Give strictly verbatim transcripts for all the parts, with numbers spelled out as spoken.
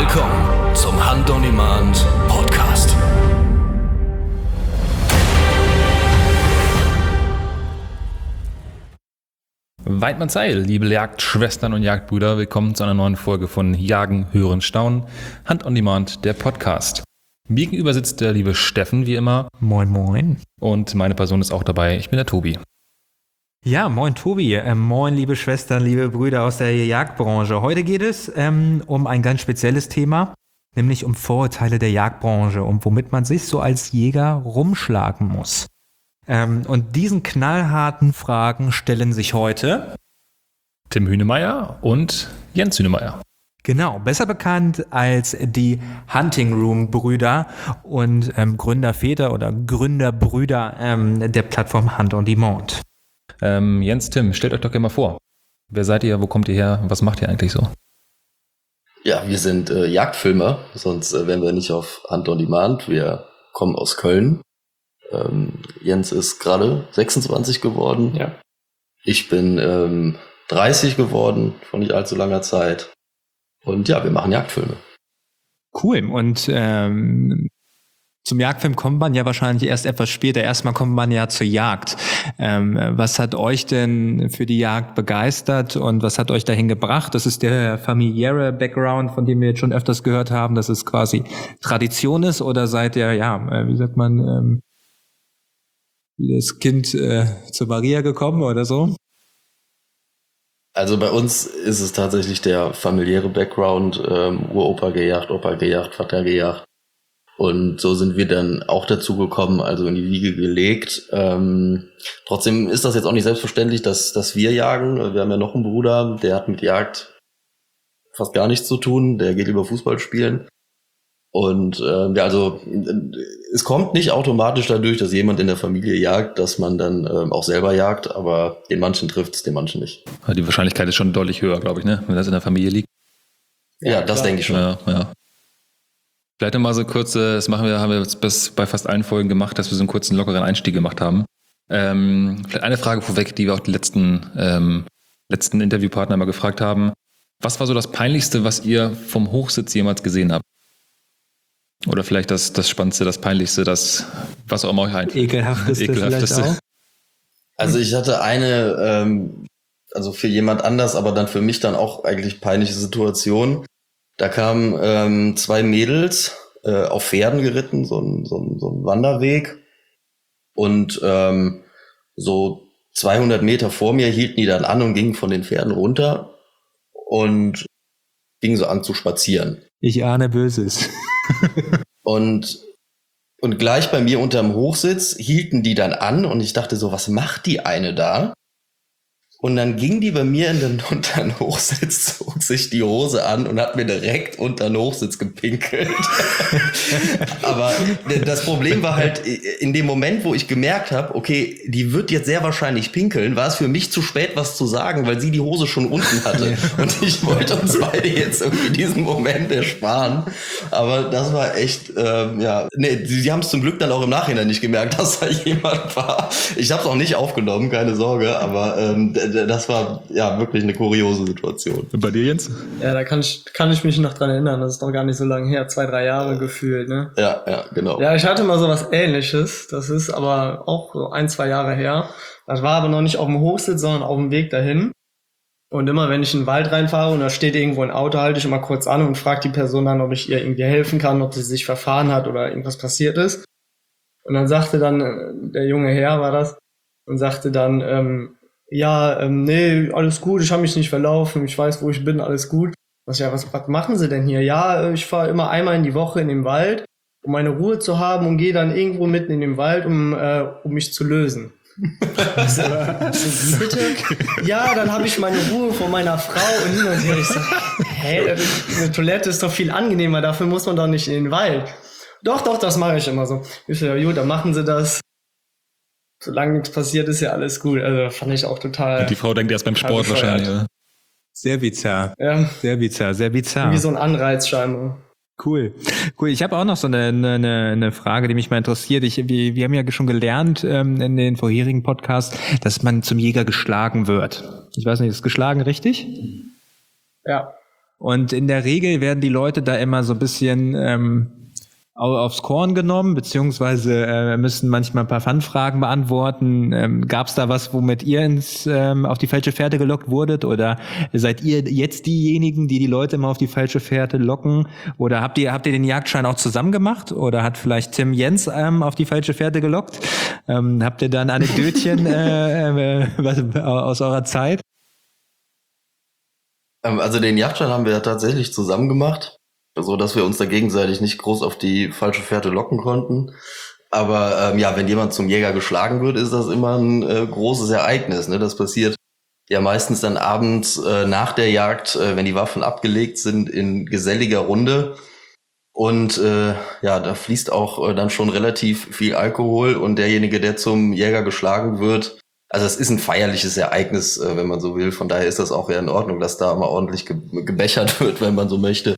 Willkommen zum Hunt on Demand Podcast. Weidmanns Heil, liebe Jagdschwestern und Jagdbrüder, willkommen zu einer neuen Folge von Jagen, Hören, Staunen, Hunt on Demand, der Podcast. Mir gegenüber sitzt der liebe Steffen, wie immer. Moin, moin. Und meine Person ist auch dabei, ich bin der Tobi. Ja, moin Tobi, äh, moin liebe Schwestern, liebe Brüder aus der Jagdbranche. Heute geht es ähm, um ein ganz spezielles Thema, nämlich um Vorurteile der Jagdbranche und womit man sich so als Jäger rumschlagen muss. Ähm, und diesen knallharten Fragen stellen sich heute Tim Hünemeyer und Jens Hünemeyer. Genau, besser bekannt als die Hunting Room Brüder und ähm, Gründerväter oder Gründerbrüder ähm, der Plattform Hunt on Demand. Ähm, Jens, Tim, stellt euch doch gerne mal vor. Wer seid ihr, wo kommt ihr her, was macht ihr eigentlich so? Ja, wir sind äh, Jagdfilmer, sonst äh, wären wir nicht auf Hunt on Demand. Wir kommen aus Köln. Ähm, Jens ist gerade sechsundzwanzig geworden. Ja. Ich bin ähm, dreißig geworden, vor nicht allzu langer Zeit. Und ja, wir machen Jagdfilme. Cool. Und ähm, zum Jagdfilm kommt man ja wahrscheinlich erst etwas später. Erstmal kommt man ja zur Jagd. Ähm, was hat euch denn für die Jagd begeistert und was hat euch dahin gebracht? Das ist der familiäre Background, von dem wir jetzt schon öfters gehört haben, dass es quasi Tradition ist, oder seid ihr, ja, wie sagt man, ähm, wie das Kind äh, zur Maria gekommen oder so? Also bei uns ist es tatsächlich der familiäre Background, ähm, Uropa gejagt, Opa gejagt, Vater gejagt. Und so sind wir dann auch dazu gekommen, also in die Wiege gelegt. Ähm, trotzdem ist das jetzt auch nicht selbstverständlich, dass, dass wir jagen. Wir haben ja noch einen Bruder, der hat mit Jagd fast gar nichts zu tun. Der geht lieber Fußball spielen. Und äh, ja, also es kommt nicht automatisch dadurch, dass jemand in der Familie jagt, dass man dann äh, auch selber jagt, aber den manchen trifft es, den manchen nicht. Die Wahrscheinlichkeit ist schon deutlich höher, glaube ich, ne? Wenn das in der Familie liegt. Ja, ja das denke ich schon. Ja, ja. Vielleicht nochmal so kurze, das machen wir, haben wir jetzt bis bei fast allen Folgen gemacht, dass wir so einen kurzen, lockeren Einstieg gemacht haben. Ähm, vielleicht eine Frage vorweg, die wir auch die letzten, ähm, letzten Interviewpartner mal gefragt haben. Was war so das Peinlichste, was ihr vom Hochsitz jemals gesehen habt? Oder vielleicht das, das Spannendste, das Peinlichste, das, was auch immer euch einfällt. Ekelhafteste, Ekelhafteste. vielleicht auch? Also ich hatte eine, ähm, also für jemand anders, aber dann für mich dann auch eigentlich peinliche Situation. Da kamen ähm, zwei Mädels äh, auf Pferden geritten, so ein, so ein, so ein Wanderweg. Und ähm, so zweihundert Meter vor mir hielten die dann an und gingen von den Pferden runter und fingen so an zu spazieren. Ich ahne Böses. und, und gleich bei mir unterm Hochsitz hielten die dann an und ich dachte so, was macht die eine da? Und dann ging die bei mir in den, unter den Hochsitz, zog sich die Hose an und hat mir direkt unter den Hochsitz gepinkelt. Aber das Problem war halt, in dem Moment, wo ich gemerkt habe, okay, die wird jetzt sehr wahrscheinlich pinkeln, war es für mich zu spät, was zu sagen, weil sie die Hose schon unten hatte. Und ich wollte uns beide jetzt irgendwie diesen Moment ersparen. Aber das war echt, ähm, ja, nee, sie, sie haben es zum Glück dann auch im Nachhinein nicht gemerkt, dass da jemand war. Ich habe es auch nicht aufgenommen, keine Sorge, aber ähm, das war ja wirklich eine kuriose Situation. Und bei dir, Jens? Ja, da kann ich, kann ich mich noch dran erinnern. Das ist noch gar nicht so lange her. Zwei, drei Jahre gefühlt, ne? Ja, ja, genau. Ja, ich hatte mal so was Ähnliches. Das ist aber auch so ein, zwei Jahre her. Das war aber noch nicht auf dem Hochsitz, sondern auf dem Weg dahin. Und immer, wenn ich in den Wald reinfahre und da steht irgendwo ein Auto, halte ich immer kurz an und frage die Person dann, ob ich ihr irgendwie helfen kann, ob sie sich verfahren hat oder irgendwas passiert ist. Und dann sagte dann, der junge Herr war das, und sagte dann, ähm, ja, ähm, nee, alles gut, ich habe mich nicht verlaufen, ich weiß, wo ich bin, alles gut. Was, ja, was, was machen Sie denn hier? Ja, ich fahre immer einmal in die Woche in den Wald, um meine Ruhe zu haben und gehe dann irgendwo mitten in den Wald, um, äh, um mich zu lösen. Also, bitte? Ja, dann habe ich meine Ruhe vor meiner Frau und hin und her. Ich sag, hä, eine Toilette ist doch viel angenehmer, dafür muss man doch nicht in den Wald. Doch, doch, das mache ich immer so. Ich sag, ja gut, dann machen Sie das. Solange nichts passiert, ist ja alles gut. Also fand ich auch total. Die Frau denkt erst beim Sport bescheuert. wahrscheinlich, oder? Sehr bizarr. Ja. Sehr bizarr, sehr bizarr. Wie so ein Anreiz scheinbar. Cool. Cool. Ich habe auch noch so eine, eine, eine Frage, die mich mal interessiert. Ich, wir, wir haben ja schon gelernt ähm, in den vorherigen Podcasts, dass man zum Jäger geschlagen wird. Ich weiß nicht, ist geschlagen richtig? Ja. Und in der Regel werden die Leute da immer so ein bisschen ähm, aufs Korn genommen, beziehungsweise äh, müssen manchmal ein paar Fun-Fragen beantworten. Ähm, Gab es da was, womit ihr ins ähm, auf die falsche Fährte gelockt wurdet? Oder seid ihr jetzt diejenigen, die die Leute immer auf die falsche Fährte locken? Oder habt ihr habt ihr den Jagdschein auch zusammen gemacht? Oder hat vielleicht Tim Jens ähm, auf die falsche Fährte gelockt? Ähm, habt ihr da ein Anekdötchen äh, äh, was, aus eurer Zeit? Also den Jagdschein haben wir ja tatsächlich zusammen gemacht, so dass wir uns da gegenseitig nicht groß auf die falsche Fährte locken konnten. Aber ähm, ja, wenn jemand zum Jäger geschlagen wird, ist das immer ein äh, großes Ereignis. Ne? Das passiert ja meistens dann abends äh, nach der Jagd, äh, wenn die Waffen abgelegt sind, in geselliger Runde. Und äh, ja, da fließt auch äh, dann schon relativ viel Alkohol. Und derjenige, der zum Jäger geschlagen wird, also es ist ein feierliches Ereignis, äh, wenn man so will. Von daher ist das auch ja in Ordnung, dass da mal ordentlich ge- gebechert wird, wenn man so möchte.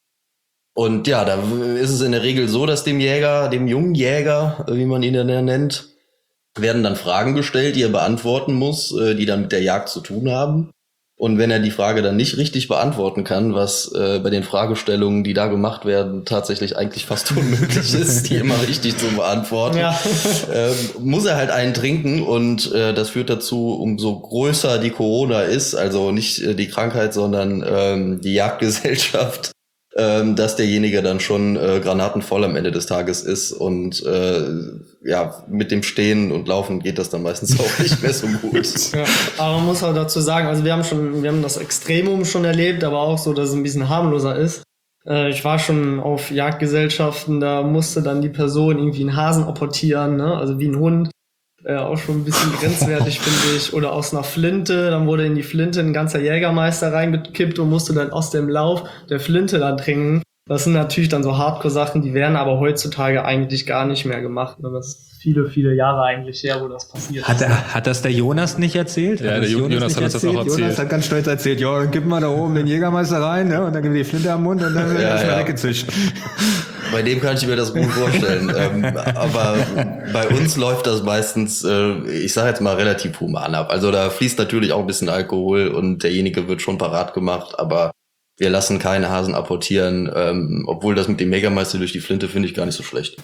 Und ja, da ist es in der Regel so, dass dem Jäger, dem jungen Jäger, wie man ihn dann nennt, werden dann Fragen gestellt, die er beantworten muss, die dann mit der Jagd zu tun haben. Und wenn er die Frage dann nicht richtig beantworten kann, was äh, bei den Fragestellungen, die da gemacht werden, tatsächlich eigentlich fast unmöglich ist, die immer richtig zu beantworten, ja. ähm, muss er halt einen trinken. Und äh, das führt dazu, umso größer die Corona ist, also nicht äh, die Krankheit, sondern ähm, die Jagdgesellschaft, Ähm, dass derjenige dann schon äh, granatenvoll am Ende des Tages ist und äh, ja, mit dem Stehen und Laufen geht das dann meistens auch nicht mehr so gut. Ja, aber man muss auch dazu sagen, also wir haben schon, wir haben das Extremum schon erlebt, aber auch so, dass es ein bisschen harmloser ist. Äh, ich war schon auf Jagdgesellschaften, da musste dann die Person irgendwie einen Hasen apportieren, ne? Also wie ein Hund. Äh, auch schon ein bisschen grenzwertig, finde ich. Oder aus einer Flinte, dann wurde in die Flinte ein ganzer Jägermeister reingekippt und musste dann aus dem Lauf der Flinte dann trinken. Das sind natürlich dann so Hardcore-Sachen, die werden aber heutzutage eigentlich gar nicht mehr gemacht. Das ist viele, viele Jahre eigentlich her, wo das passiert hat ist. Er, hat das der Jonas nicht erzählt? Ja, hat der Jonas, Jonas hat das auch erzählt. Jonas hat ganz stolz erzählt, ja, gib mal da oben den Jägermeister rein, ne, und dann gib die Flinte am Mund und dann wird ja, erstmal ja. weggezischt. Bei dem kann ich mir das gut vorstellen. ähm, aber bei uns läuft das meistens, äh, ich sage jetzt mal, relativ human ab. Also da fließt natürlich auch ein bisschen Alkohol und derjenige wird schon parat gemacht, aber wir lassen keine Hasen apportieren, ähm, obwohl das mit dem Jägermeister durch die Flinte finde ich gar nicht so schlecht.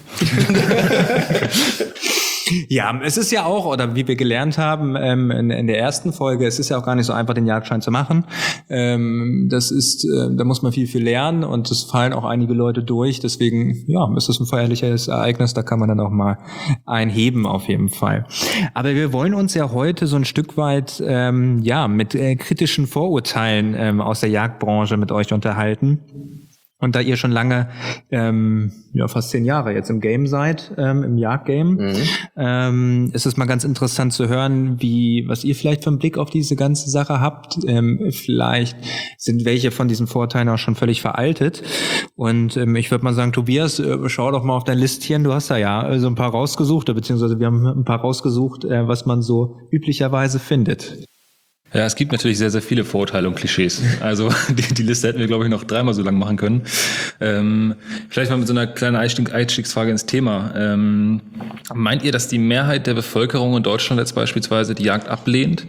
Ja, es ist ja auch, oder wie wir gelernt haben ähm, in, in der ersten Folge, es ist ja auch gar nicht so einfach, den Jagdschein zu machen. Ähm, das ist, äh, da muss man viel, viel lernen und es fallen auch einige Leute durch. Deswegen, ja, ist das ein feierliches Ereignis, da kann man dann auch mal einheben auf jeden Fall. Aber wir wollen uns ja heute so ein Stück weit, ähm, ja, mit äh, kritischen Vorurteilen ähm, aus der Jagdbranche mit euch unterhalten. Und da ihr schon lange, ähm, ja fast zehn Jahre jetzt im Game seid, ähm, im Jagdgame, mhm. ähm, ist es mal ganz interessant zu hören, wie, was ihr vielleicht für einen Blick auf diese ganze Sache habt. Ähm, vielleicht sind welche von diesen Vorteilen auch schon völlig veraltet. Und ähm, ich würde mal sagen, Tobias, äh, schau doch mal auf dein Listchen. Du hast da ja so also ein paar rausgesucht, beziehungsweise wir haben ein paar rausgesucht, äh, was man so üblicherweise findet. Ja, es gibt natürlich sehr, sehr viele Vorurteile und Klischees. Also die, die Liste hätten wir, glaube ich, noch dreimal so lang machen können. Ähm, vielleicht mal mit so einer kleinen Einstieg, Einstiegsfrage ins Thema. Ähm, meint ihr, dass die Mehrheit der Bevölkerung in Deutschland jetzt beispielsweise die Jagd ablehnt?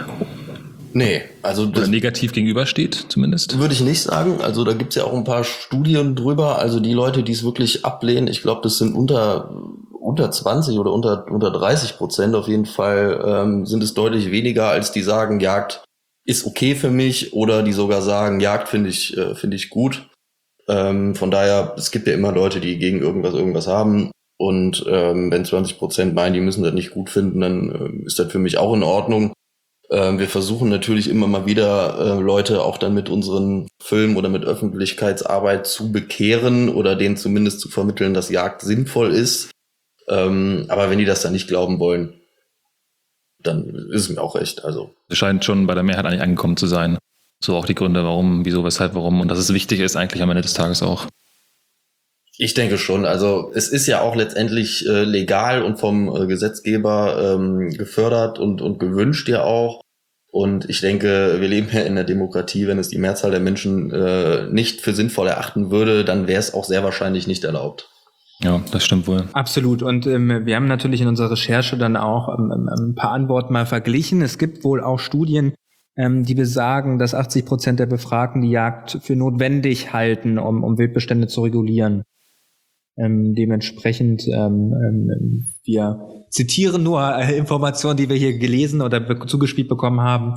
Nee, also das oder negativ gegenübersteht zumindest? Würde ich nicht sagen. Also da gibt's ja auch ein paar Studien drüber. Also die Leute, die es wirklich ablehnen, ich glaube, das sind unter unter zwanzig oder unter unter dreißig Prozent auf jeden Fall, ähm, sind es deutlich weniger, als die sagen, Jagd ist okay für mich, oder die sogar sagen, Jagd finde ich äh, finde ich gut. Ähm, von daher, es gibt ja immer Leute, die gegen irgendwas irgendwas haben. Und ähm, wenn zwanzig Prozent meinen, die müssen das nicht gut finden, dann äh, ist das für mich auch in Ordnung. Ähm, wir versuchen natürlich immer mal wieder äh, Leute auch dann mit unseren Filmen oder mit Öffentlichkeitsarbeit zu bekehren oder denen zumindest zu vermitteln, dass Jagd sinnvoll ist. Ähm, aber wenn die das dann nicht glauben wollen, dann ist es mir auch recht. Also es scheint schon bei der Mehrheit eigentlich angekommen zu sein. So auch die Gründe, warum, wieso, weshalb, warum. Und dass es wichtig ist eigentlich am Ende des Tages auch. Ich denke schon. Also es ist ja auch letztendlich äh, legal und vom äh, Gesetzgeber ähm, gefördert und, und gewünscht ja auch. Und ich denke, wir leben ja in der Demokratie. Wenn es die Mehrzahl der Menschen äh, nicht für sinnvoll erachten würde, dann wäre es auch sehr wahrscheinlich nicht erlaubt. Ja, das stimmt wohl. Absolut. Und ähm, wir haben natürlich in unserer Recherche dann auch ähm, ein paar Antworten mal verglichen. Es gibt wohl auch Studien, ähm, die besagen, dass achtzig Prozent der Befragten die Jagd für notwendig halten, um, um Wildbestände zu regulieren. Ähm, dementsprechend, ähm, ähm, wir zitieren nur äh, Informationen, die wir hier gelesen oder be- zugespielt bekommen haben.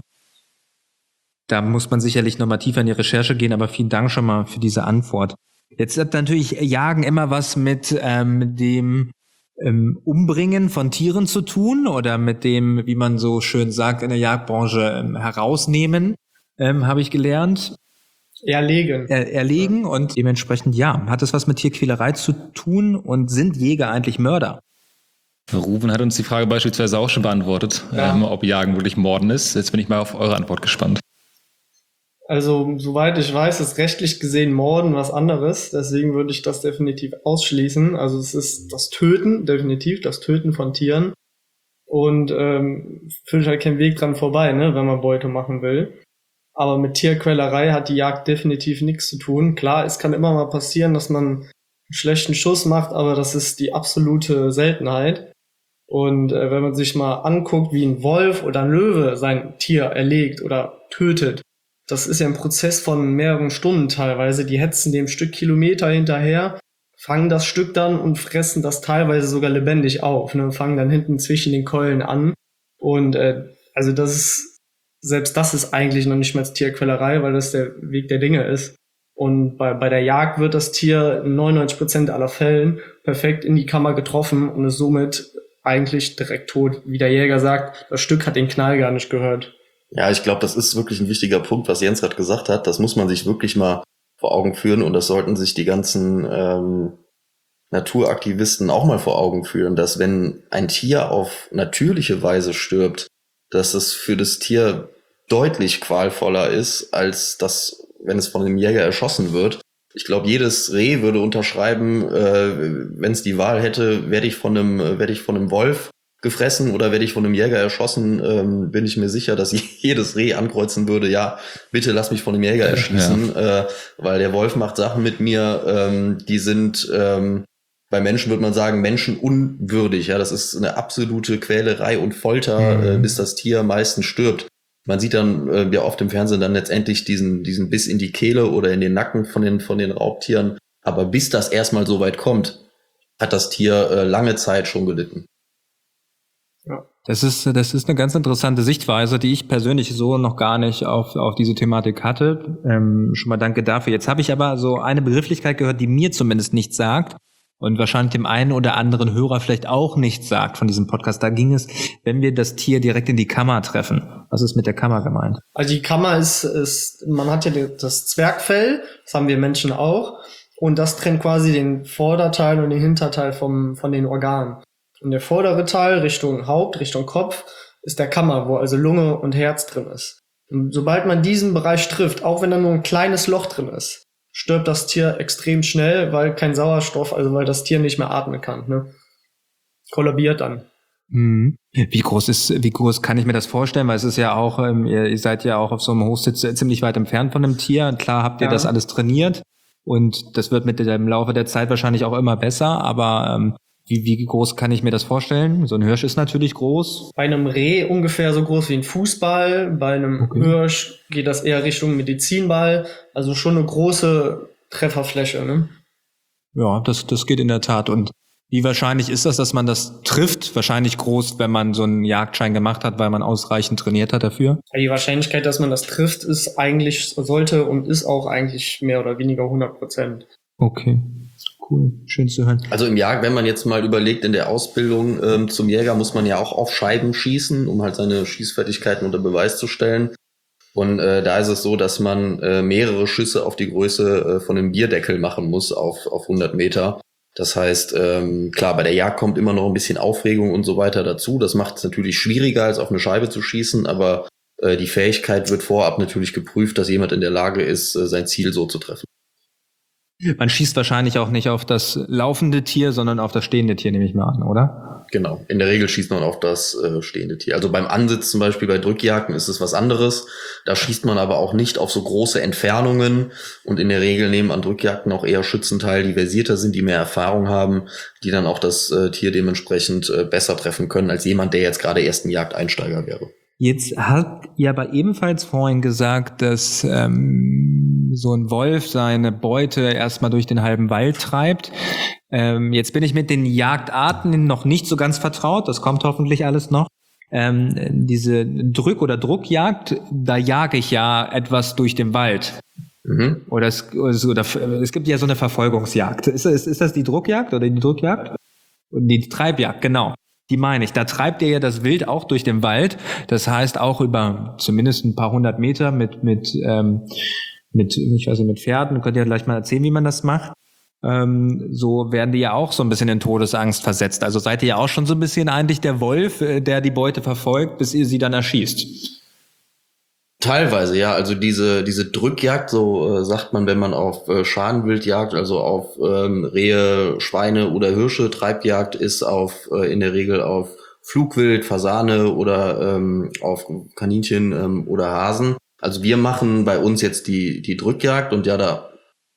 Da muss man sicherlich nochmal tiefer in die Recherche gehen, aber vielen Dank schon mal für diese Antwort. Jetzt hat natürlich Jagen immer was mit ähm, dem ähm, Umbringen von Tieren zu tun oder mit dem, wie man so schön sagt, in der Jagdbranche ähm, herausnehmen, ähm, habe ich gelernt. Erlegen. Er, erlegen und dementsprechend, ja, hat es was mit Tierquälerei zu tun und sind Jäger eigentlich Mörder? Ruben hat uns die Frage beispielsweise auch schon beantwortet, Ja. ähm, ob Jagen wirklich Morden ist. Jetzt bin ich mal auf eure Antwort gespannt. Also, soweit ich weiß, ist rechtlich gesehen Morden was anderes. Deswegen würde ich das definitiv ausschließen. Also, es ist das Töten, definitiv das Töten von Tieren. Und ähm, führt halt kein Weg dran vorbei, ne, wenn man Beute machen will. Aber mit Tierquälerei hat die Jagd definitiv nichts zu tun. Klar, es kann immer mal passieren, dass man einen schlechten Schuss macht, aber das ist die absolute Seltenheit. Und äh, wenn man sich mal anguckt, wie ein Wolf oder ein Löwe sein Tier erlegt oder tötet, das ist ja ein Prozess von mehreren Stunden teilweise. Die hetzen dem Stück Kilometer hinterher, fangen das Stück dann und fressen das teilweise sogar lebendig auf, ne? Fangen dann hinten zwischen den Keulen an. Und äh, also das ist, selbst das ist eigentlich noch nicht mehr Tierquälerei, weil das der Weg der Dinge ist. Und bei, bei der Jagd wird das Tier in neunundneunzig Prozent aller Fällen perfekt in die Kammer getroffen und ist somit eigentlich direkt tot. Wie der Jäger sagt, das Stück hat den Knall gar nicht gehört. Ja, ich glaube, das ist wirklich ein wichtiger Punkt, was Jens gerade gesagt hat. Das muss man sich wirklich mal vor Augen führen und das sollten sich die ganzen ähm, Naturaktivisten auch mal vor Augen führen, dass wenn ein Tier auf natürliche Weise stirbt, dass es für das Tier deutlich qualvoller ist, als das, wenn es von einem Jäger erschossen wird. Ich glaube, jedes Reh würde unterschreiben, äh, wenn es die Wahl hätte, werde ich von einem, werde ich von einem Wolf gefressen oder werde ich von einem Jäger erschossen, ähm, bin ich mir sicher, dass jedes Reh ankreuzen würde, ja, bitte lass mich von einem Jäger erschießen, ja. äh, weil der Wolf macht Sachen mit mir, ähm, die sind, ähm, bei Menschen würde man sagen, menschenunwürdig. Ja, das ist eine absolute Quälerei und Folter, mhm. äh, bis das Tier meistens stirbt. Man sieht dann äh, ja oft im Fernsehen dann letztendlich diesen diesen Biss in die Kehle oder in den Nacken von den von den Raubtieren. Aber bis das erstmal so weit kommt, hat das Tier äh, lange Zeit schon gelitten. Ja. Das ist das ist eine ganz interessante Sichtweise, die ich persönlich so noch gar nicht auf auf diese Thematik hatte. Ähm, schon mal danke dafür. Jetzt habe ich aber so eine Begrifflichkeit gehört, die mir zumindest nichts sagt. Und wahrscheinlich dem einen oder anderen Hörer vielleicht auch nichts sagt von diesem Podcast. Da ging es, wenn wir das Tier direkt in die Kammer treffen. Was ist mit der Kammer gemeint? Also die Kammer ist, ist, man hat ja das Zwergfell, das haben wir Menschen auch. Und das trennt quasi den Vorderteil und den Hinterteil vom, von den Organen. Und der vordere Teil Richtung Haupt, Richtung Kopf, ist der Kammer, wo also Lunge und Herz drin ist. Und sobald man diesen Bereich trifft, auch wenn da nur ein kleines Loch drin ist, stirbt das Tier extrem schnell, weil kein Sauerstoff, also weil das Tier nicht mehr atmen kann, ne? Kollabiert dann. Mhm. Wie groß ist, wie groß kann ich mir das vorstellen? Weil es ist ja auch, ähm, ihr, ihr seid ja auch auf so einem Hochsitz ziemlich weit entfernt von einem Tier. Und klar habt ihr ja. das alles trainiert und das wird mit dem Laufe der Zeit wahrscheinlich auch immer besser, aber ähm, Wie, wie groß kann ich mir das vorstellen? So ein Hirsch ist natürlich groß. Bei einem Reh ungefähr so groß wie ein Fußball. Bei einem okay. Hirsch geht das eher Richtung Medizinball. Also schon eine große Trefferfläche, ne? Ja, das, das geht in der Tat. Und wie wahrscheinlich ist das, dass man das trifft? Wahrscheinlich groß, wenn man so einen Jagdschein gemacht hat, weil man ausreichend trainiert hat dafür? Die Wahrscheinlichkeit, dass man das trifft, ist eigentlich, sollte und ist auch eigentlich mehr oder weniger hundert Prozent. Okay. Cool, schön zu hören. Also im Jagd, wenn man jetzt mal überlegt, in der Ausbildung ähm, zum Jäger muss man ja auch auf Scheiben schießen, um halt seine Schießfertigkeiten unter Beweis zu stellen. Und äh, da ist es so, dass man äh, mehrere Schüsse auf die Größe äh, von einem Bierdeckel machen muss auf auf hundert Meter. Das heißt, ähm, klar, bei der Jagd kommt immer noch ein bisschen Aufregung und so weiter dazu. Das macht es natürlich schwieriger, als auf eine Scheibe zu schießen, aber äh, die Fähigkeit wird vorab natürlich geprüft, dass jemand in der Lage ist, äh, sein Ziel so zu treffen. Man schießt wahrscheinlich auch nicht auf das laufende Tier, sondern auf das stehende Tier, nehme ich mal an, oder? Genau. In der Regel schießt man auf das äh, stehende Tier. Also beim Ansitz zum Beispiel bei Drückjagden ist es was anderes. Da schießt man aber auch nicht auf so große Entfernungen. Und in der Regel nehmen an Drückjagden auch eher Schützen teil, die versierter sind, die mehr Erfahrung haben, die dann auch das äh, Tier dementsprechend äh, besser treffen können, als jemand, der jetzt gerade erst ein Jagdeinsteiger wäre. Jetzt habt ihr aber ebenfalls vorhin gesagt, dass ähm, so ein Wolf seine Beute erstmal durch den halben Wald treibt. Ähm, jetzt bin ich mit den Jagdarten noch nicht so ganz vertraut, das kommt hoffentlich alles noch. Ähm, diese Drück- oder Druckjagd, da jage ich ja etwas durch den Wald. Mhm. Oder, es, oder es gibt ja so eine Verfolgungsjagd. Ist, ist, ist das die Druckjagd oder die Druckjagd? Die Treibjagd, genau. Die meine ich. Da treibt ihr ja das Wild auch durch den Wald. Das heißt auch über zumindest ein paar hundert Meter mit, mit, ähm, mit, ich weiß nicht, mit Pferden. Könnt ihr gleich mal erzählen, wie man das macht. Ähm, so werden die ja auch so ein bisschen in Todesangst versetzt. Also seid ihr ja auch schon so ein bisschen eigentlich der Wolf, der die Beute verfolgt, bis ihr sie dann erschießt. Teilweise, ja. Also diese diese Drückjagd, so äh, sagt man, wenn man auf äh, Schadenwild jagt, also auf ähm, Rehe, Schweine oder Hirsche, Treibjagd ist auf äh, in der Regel auf Flugwild, Fasane oder ähm, auf Kaninchen ähm, oder Hasen. Also wir machen bei uns jetzt die die Drückjagd und ja, da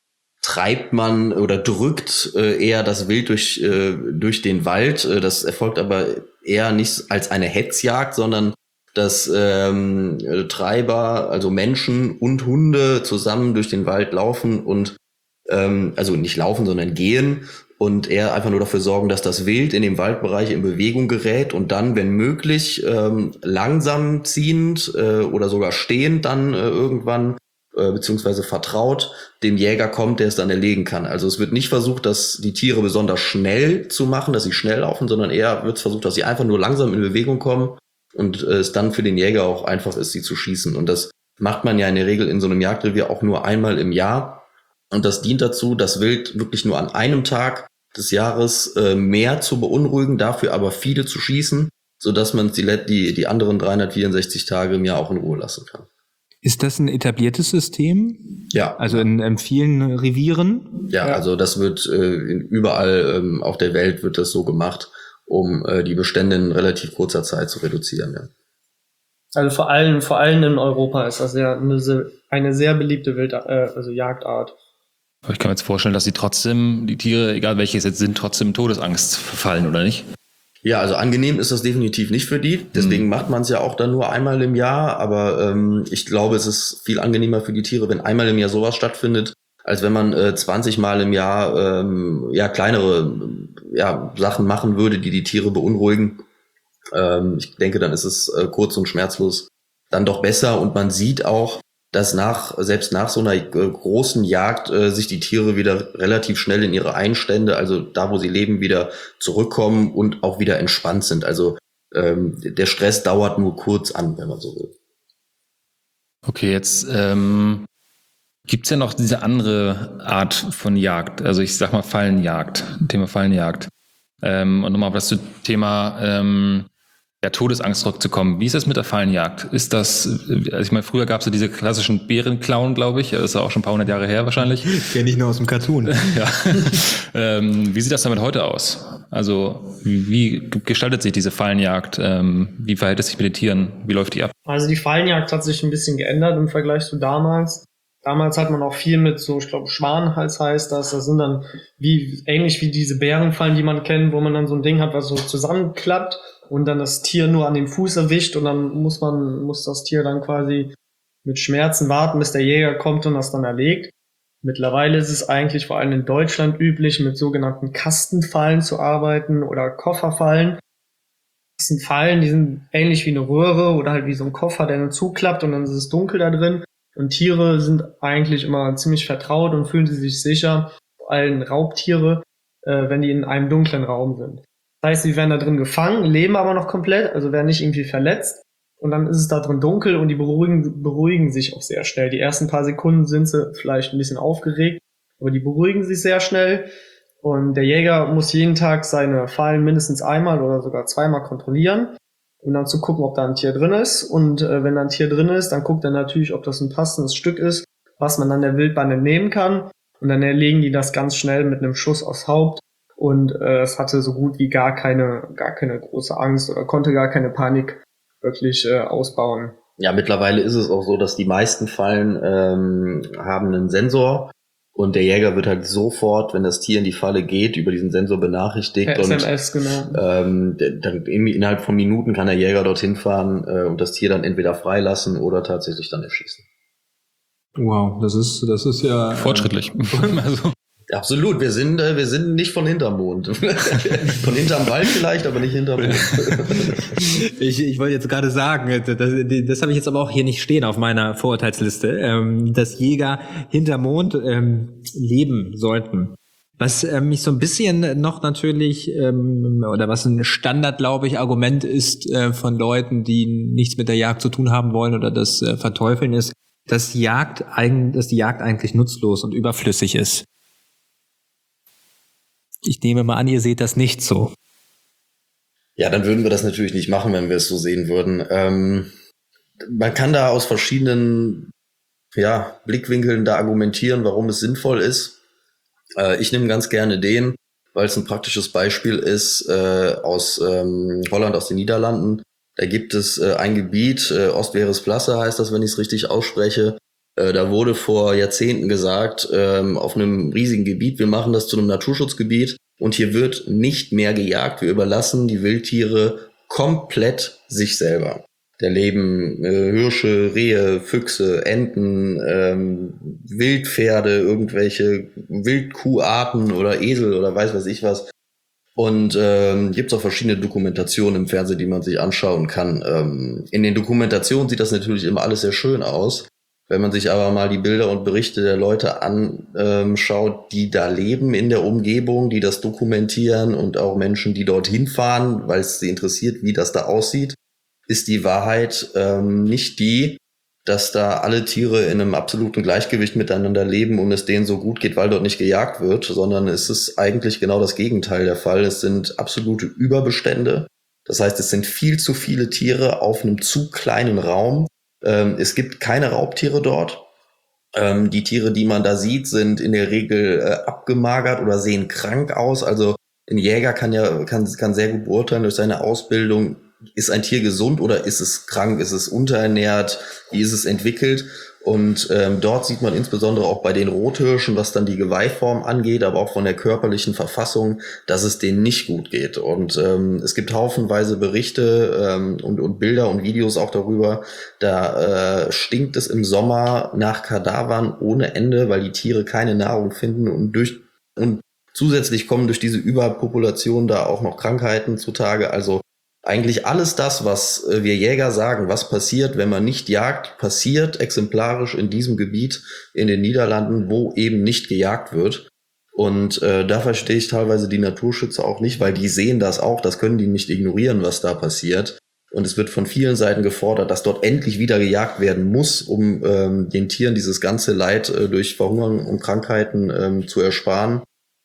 treibt man oder drückt äh, eher das Wild durch äh, durch den Wald. Äh, das erfolgt aber eher nicht als eine Hetzjagd, sondern dass ähm, Treiber, also Menschen und Hunde zusammen durch den Wald laufen und ähm, also nicht laufen, sondern gehen und eher einfach nur dafür sorgen, dass das Wild in dem Waldbereich in Bewegung gerät und dann, wenn möglich, ähm, langsam ziehend äh, oder sogar stehend dann äh, irgendwann äh, beziehungsweise vertraut dem Jäger kommt, der es dann erlegen kann. Also es wird nicht versucht, dass die Tiere besonders schnell zu machen, dass sie schnell laufen, sondern eher wird versucht, dass sie einfach nur langsam in Bewegung kommen und äh, es dann für den Jäger auch einfach ist, sie zu schießen. Und das macht man ja in der Regel in so einem Jagdrevier auch nur einmal im Jahr. Und das dient dazu, das Wild wirklich nur an einem Tag des Jahres äh, mehr zu beunruhigen, dafür aber viele zu schießen, sodass man die, die, die anderen dreihundertvierundsechzig Tage im Jahr auch in Ruhe lassen kann. Ist das ein etabliertes System? Ja. Also in, in vielen Revieren? Ja, ja, also das wird äh, überall ähm, auf der Welt wird das so gemacht, um äh, die Bestände in relativ kurzer Zeit zu reduzieren. Ja. Also vor allem, vor allem in Europa ist das ja eine, eine sehr beliebte Wild, äh, also Jagdart. Aber ich kann mir jetzt vorstellen, dass sie trotzdem, die Tiere, egal welche es jetzt sind, trotzdem Todesangst verfallen, oder nicht? Ja, also angenehm ist das definitiv nicht für die. Deswegen mhm. macht man es ja auch dann nur einmal im Jahr. Aber ähm, ich glaube, es ist viel angenehmer für die Tiere, wenn einmal im Jahr sowas stattfindet, als wenn man äh, zwanzig Mal im Jahr ähm, ja kleinere ja, Sachen machen würde, die die Tiere beunruhigen. Ähm, ich denke, dann ist es äh, kurz und schmerzlos dann doch besser. Und man sieht auch, dass nach selbst nach so einer äh, großen Jagd äh, sich die Tiere wieder relativ schnell in ihre Einstände, also da, wo sie leben, wieder zurückkommen und auch wieder entspannt sind. Also ähm, der Stress dauert nur kurz an, wenn man so will. Okay, jetzt ähm, gibt's ja noch diese andere Art von Jagd, also ich sag mal Fallenjagd, Thema Fallenjagd. Ähm, und nochmal auf das Thema ähm, ja, Todesangst zurückzukommen. Wie ist das mit der Fallenjagd? Ist das, also ich meine, früher gab es ja diese klassischen Bärenklauen, glaube ich. Das ist ja auch schon ein paar hundert Jahre her wahrscheinlich. Kenn ich nur aus dem Cartoon. Ja. ähm, wie sieht das damit heute aus? Also wie gestaltet sich diese Fallenjagd? Ähm, wie verhält es sich mit den Tieren? Wie läuft die ab? Also die Fallenjagd hat sich ein bisschen geändert im Vergleich zu damals. Damals hat man auch viel mit so, ich glaube, Schwanenhals heißt das. Das sind dann wie ähnlich wie diese Bärenfallen, die man kennt, wo man dann so ein Ding hat, was so zusammenklappt und dann das Tier nur an dem Fuß erwischt und dann muss man, muss das Tier dann quasi mit Schmerzen warten, bis der Jäger kommt und das dann erlegt. Mittlerweile ist es eigentlich vor allem in Deutschland üblich, mit sogenannten Kastenfallen zu arbeiten oder Kofferfallen. Das sind Fallen, die sind ähnlich wie eine Röhre oder halt wie so ein Koffer, der dann zuklappt und dann ist es dunkel da drin. Und Tiere sind eigentlich immer ziemlich vertraut und fühlen sich sicher, vor allem Raubtiere, äh, wenn die in einem dunklen Raum sind. Das heißt, sie werden da drin gefangen, leben aber noch komplett, also werden nicht irgendwie verletzt. Und dann ist es da drin dunkel und die beruhigen, beruhigen sich auch sehr schnell. Die ersten paar Sekunden sind sie vielleicht ein bisschen aufgeregt, aber die beruhigen sich sehr schnell. Und der Jäger muss jeden Tag seine Fallen mindestens einmal oder sogar zweimal kontrollieren, um dann zu gucken, ob da ein Tier drin ist. Und äh, wenn da ein Tier drin ist, dann guckt er natürlich, ob das ein passendes Stück ist, was man dann der Wildbahn entnehmen kann. Und dann erlegen die das ganz schnell mit einem Schuss aufs Haupt. Und äh, es hatte so gut wie gar keine, gar keine große Angst oder konnte gar keine Panik wirklich äh, ausbauen. Ja, mittlerweile ist es auch so, dass die meisten Fallen ähm, haben einen Sensor Und der Jäger wird halt sofort, wenn das Tier in die Falle geht, über diesen Sensor benachrichtigt. Per und S M S, genau. ähm, dann innerhalb von Minuten kann der Jäger dorthin fahren äh, und das Tier dann entweder freilassen oder tatsächlich dann erschießen. Wow, das ist, das ist ja Fortschrittlich. also. Absolut, wir sind, äh, wir sind nicht von hinterm Mond. Von hinterm Wald vielleicht, aber nicht hinterm Mond. Ich, ich wollte jetzt gerade sagen, das, das habe ich jetzt aber auch hier nicht stehen auf meiner Vorurteilsliste, ähm, dass Jäger hinterm Mond ähm, leben sollten. Was äh, mich so ein bisschen noch natürlich, ähm, oder was ein Standard, glaube ich, Argument ist äh, von Leuten, die nichts mit der Jagd zu tun haben wollen oder das äh, verteufeln, ist, dass Jagd eigen, dass die Jagd eigentlich nutzlos und überflüssig ist. Ich nehme mal an, ihr seht das nicht so. Ja, dann würden wir das natürlich nicht machen, wenn wir es so sehen würden. Ähm, man kann da aus verschiedenen ja, Blickwinkeln da argumentieren, warum es sinnvoll ist. Äh, ich nehme ganz gerne den, weil es ein praktisches Beispiel ist äh, aus ähm, Holland, aus den Niederlanden. Da gibt es äh, ein Gebiet, äh, Ostwehresplasse heißt das, wenn ich es richtig ausspreche. Äh, da wurde vor Jahrzehnten gesagt, ähm, auf einem riesigen Gebiet, wir machen das zu einem Naturschutzgebiet und hier wird nicht mehr gejagt. Wir überlassen die Wildtiere komplett sich selber. Da leben äh, Hirsche, Rehe, Füchse, Enten, ähm, Wildpferde, irgendwelche Wildkuharten oder Esel oder weiß was ich was. Und ähm, gibt es auch verschiedene Dokumentationen im Fernsehen, die man sich anschauen kann. Ähm, in den Dokumentationen sieht das natürlich immer alles sehr schön aus. Wenn man sich aber mal die Bilder und Berichte der Leute anschaut, die da leben in der Umgebung, die das dokumentieren und auch Menschen, die dorthin fahren, weil es sie interessiert, wie das da aussieht, ist die Wahrheit ähm, nicht die, dass da alle Tiere in einem absoluten Gleichgewicht miteinander leben und es denen so gut geht, weil dort nicht gejagt wird, sondern es ist eigentlich genau das Gegenteil der Fall. Es sind absolute Überbestände. Das heißt, es sind viel zu viele Tiere auf einem zu kleinen Raum. Ähm, es gibt keine Raubtiere dort. Ähm, die Tiere, die man da sieht, sind in der Regel äh, abgemagert oder sehen krank aus. Also ein Jäger kann ja kann, kann sehr gut beurteilen durch seine Ausbildung, ist ein Tier gesund oder ist es krank, ist es unterernährt, wie ist es entwickelt? Und ähm, dort sieht man insbesondere auch bei den Rothirschen, was dann die Geweihform angeht, aber auch von der körperlichen Verfassung, dass es denen nicht gut geht. Und ähm, es gibt haufenweise Berichte ähm, und, und Bilder und Videos auch darüber, da äh, stinkt es im Sommer nach Kadavern ohne Ende, weil die Tiere keine Nahrung finden und durch und zusätzlich kommen durch diese Überpopulation da auch noch Krankheiten zutage. Also eigentlich alles das, was wir Jäger sagen, was passiert, wenn man nicht jagt, passiert exemplarisch in diesem Gebiet in den Niederlanden, wo eben nicht gejagt wird. Und äh, da verstehe ich teilweise die Naturschützer auch nicht, weil die sehen das auch, das können die nicht ignorieren, was da passiert. Und es wird von vielen Seiten gefordert, dass dort endlich wieder gejagt werden muss, um ähm, den Tieren dieses ganze Leid äh, durch Verhungern und Krankheiten ähm, zu ersparen.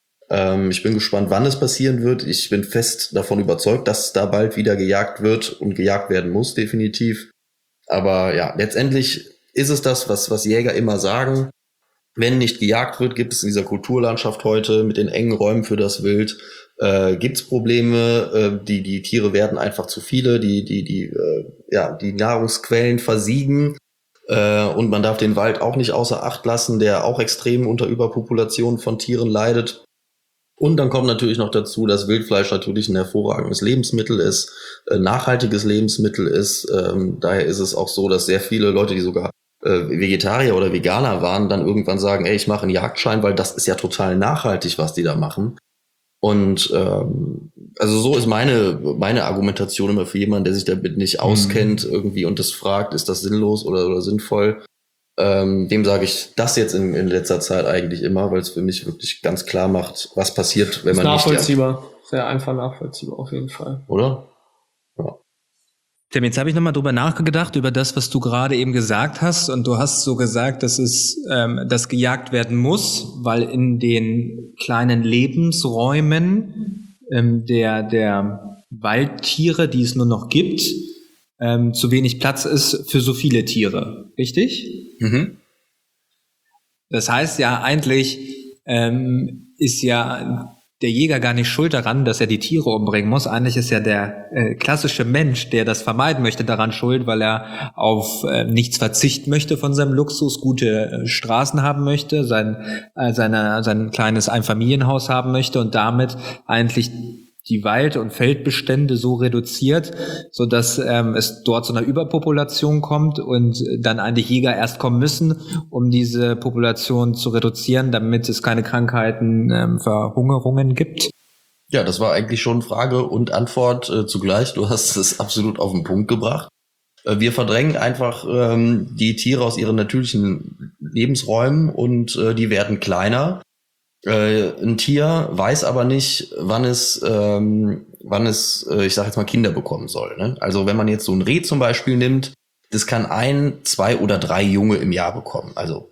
Ich bin gespannt, wann es passieren wird. Ich bin fest davon überzeugt, dass da bald wieder gejagt wird und gejagt werden muss, definitiv. Aber ja, letztendlich ist es das, was, was Jäger immer sagen. Wenn nicht gejagt wird, gibt es in dieser Kulturlandschaft heute mit den engen Räumen für das Wild, äh, gibt es Probleme. Äh, die, die Tiere werden einfach zu viele, die, die, die, äh, ja, die Nahrungsquellen versiegen. Äh, und man darf den Wald auch nicht außer Acht lassen, der auch extrem unter Überpopulation von Tieren leidet. Und dann kommt natürlich noch dazu, dass Wildfleisch natürlich ein hervorragendes Lebensmittel ist, äh, nachhaltiges Lebensmittel ist. Ähm, daher ist es auch so, dass sehr viele Leute, die sogar äh, Vegetarier oder Veganer waren, dann irgendwann sagen, ey, ich mache einen Jagdschein, weil das ist ja total nachhaltig, was die da machen. Und ähm, also so ist meine meine Argumentation immer für jemanden, der sich damit nicht auskennt irgendwie und das fragt, ist das sinnlos oder, oder sinnvoll. Ähm, dem sage ich das jetzt in, in letzter Zeit eigentlich immer, weil es für mich wirklich ganz klar macht, was passiert, wenn man nicht jagt. Nachvollziehbar, sehr einfach nachvollziehbar auf jeden Fall. Oder? Ja. Tim, jetzt habe ich nochmal drüber nachgedacht, über das, was du gerade eben gesagt hast. Und du hast so gesagt, dass es, ähm, dass gejagt werden muss, weil in den kleinen Lebensräumen ähm, der, der Waldtiere, die es nur noch gibt, ähm, zu wenig Platz ist für so viele Tiere. Richtig? Mhm. Das heißt ja, eigentlich ähm, ist ja der Jäger gar nicht schuld daran, dass er die Tiere umbringen muss. Eigentlich ist ja der äh, klassische Mensch, der das vermeiden möchte, daran schuld, weil er auf äh, nichts verzichten möchte von seinem Luxus, gute äh, Straßen haben möchte, sein, äh, seine, sein kleines Einfamilienhaus haben möchte und damit eigentlich die Wald- und Feldbestände so reduziert, so dass ähm, es dort zu einer Überpopulation kommt und dann eigentlich Jäger erst kommen müssen, um diese Population zu reduzieren, damit es keine Krankheiten, ähm, Verhungerungen gibt. Ja, das war eigentlich schon Frage und Antwort äh, zugleich. Du hast es absolut auf den Punkt gebracht. Äh, wir verdrängen einfach ähm, die Tiere aus ihren natürlichen Lebensräumen und äh, die werden kleiner. Äh, ein Tier weiß aber nicht, wann es, ähm, wann es, äh, ich sage jetzt mal, Kinder bekommen soll. Ne? Also wenn man jetzt so ein Reh zum Beispiel nimmt, das kann ein, zwei oder drei Junge im Jahr bekommen. Also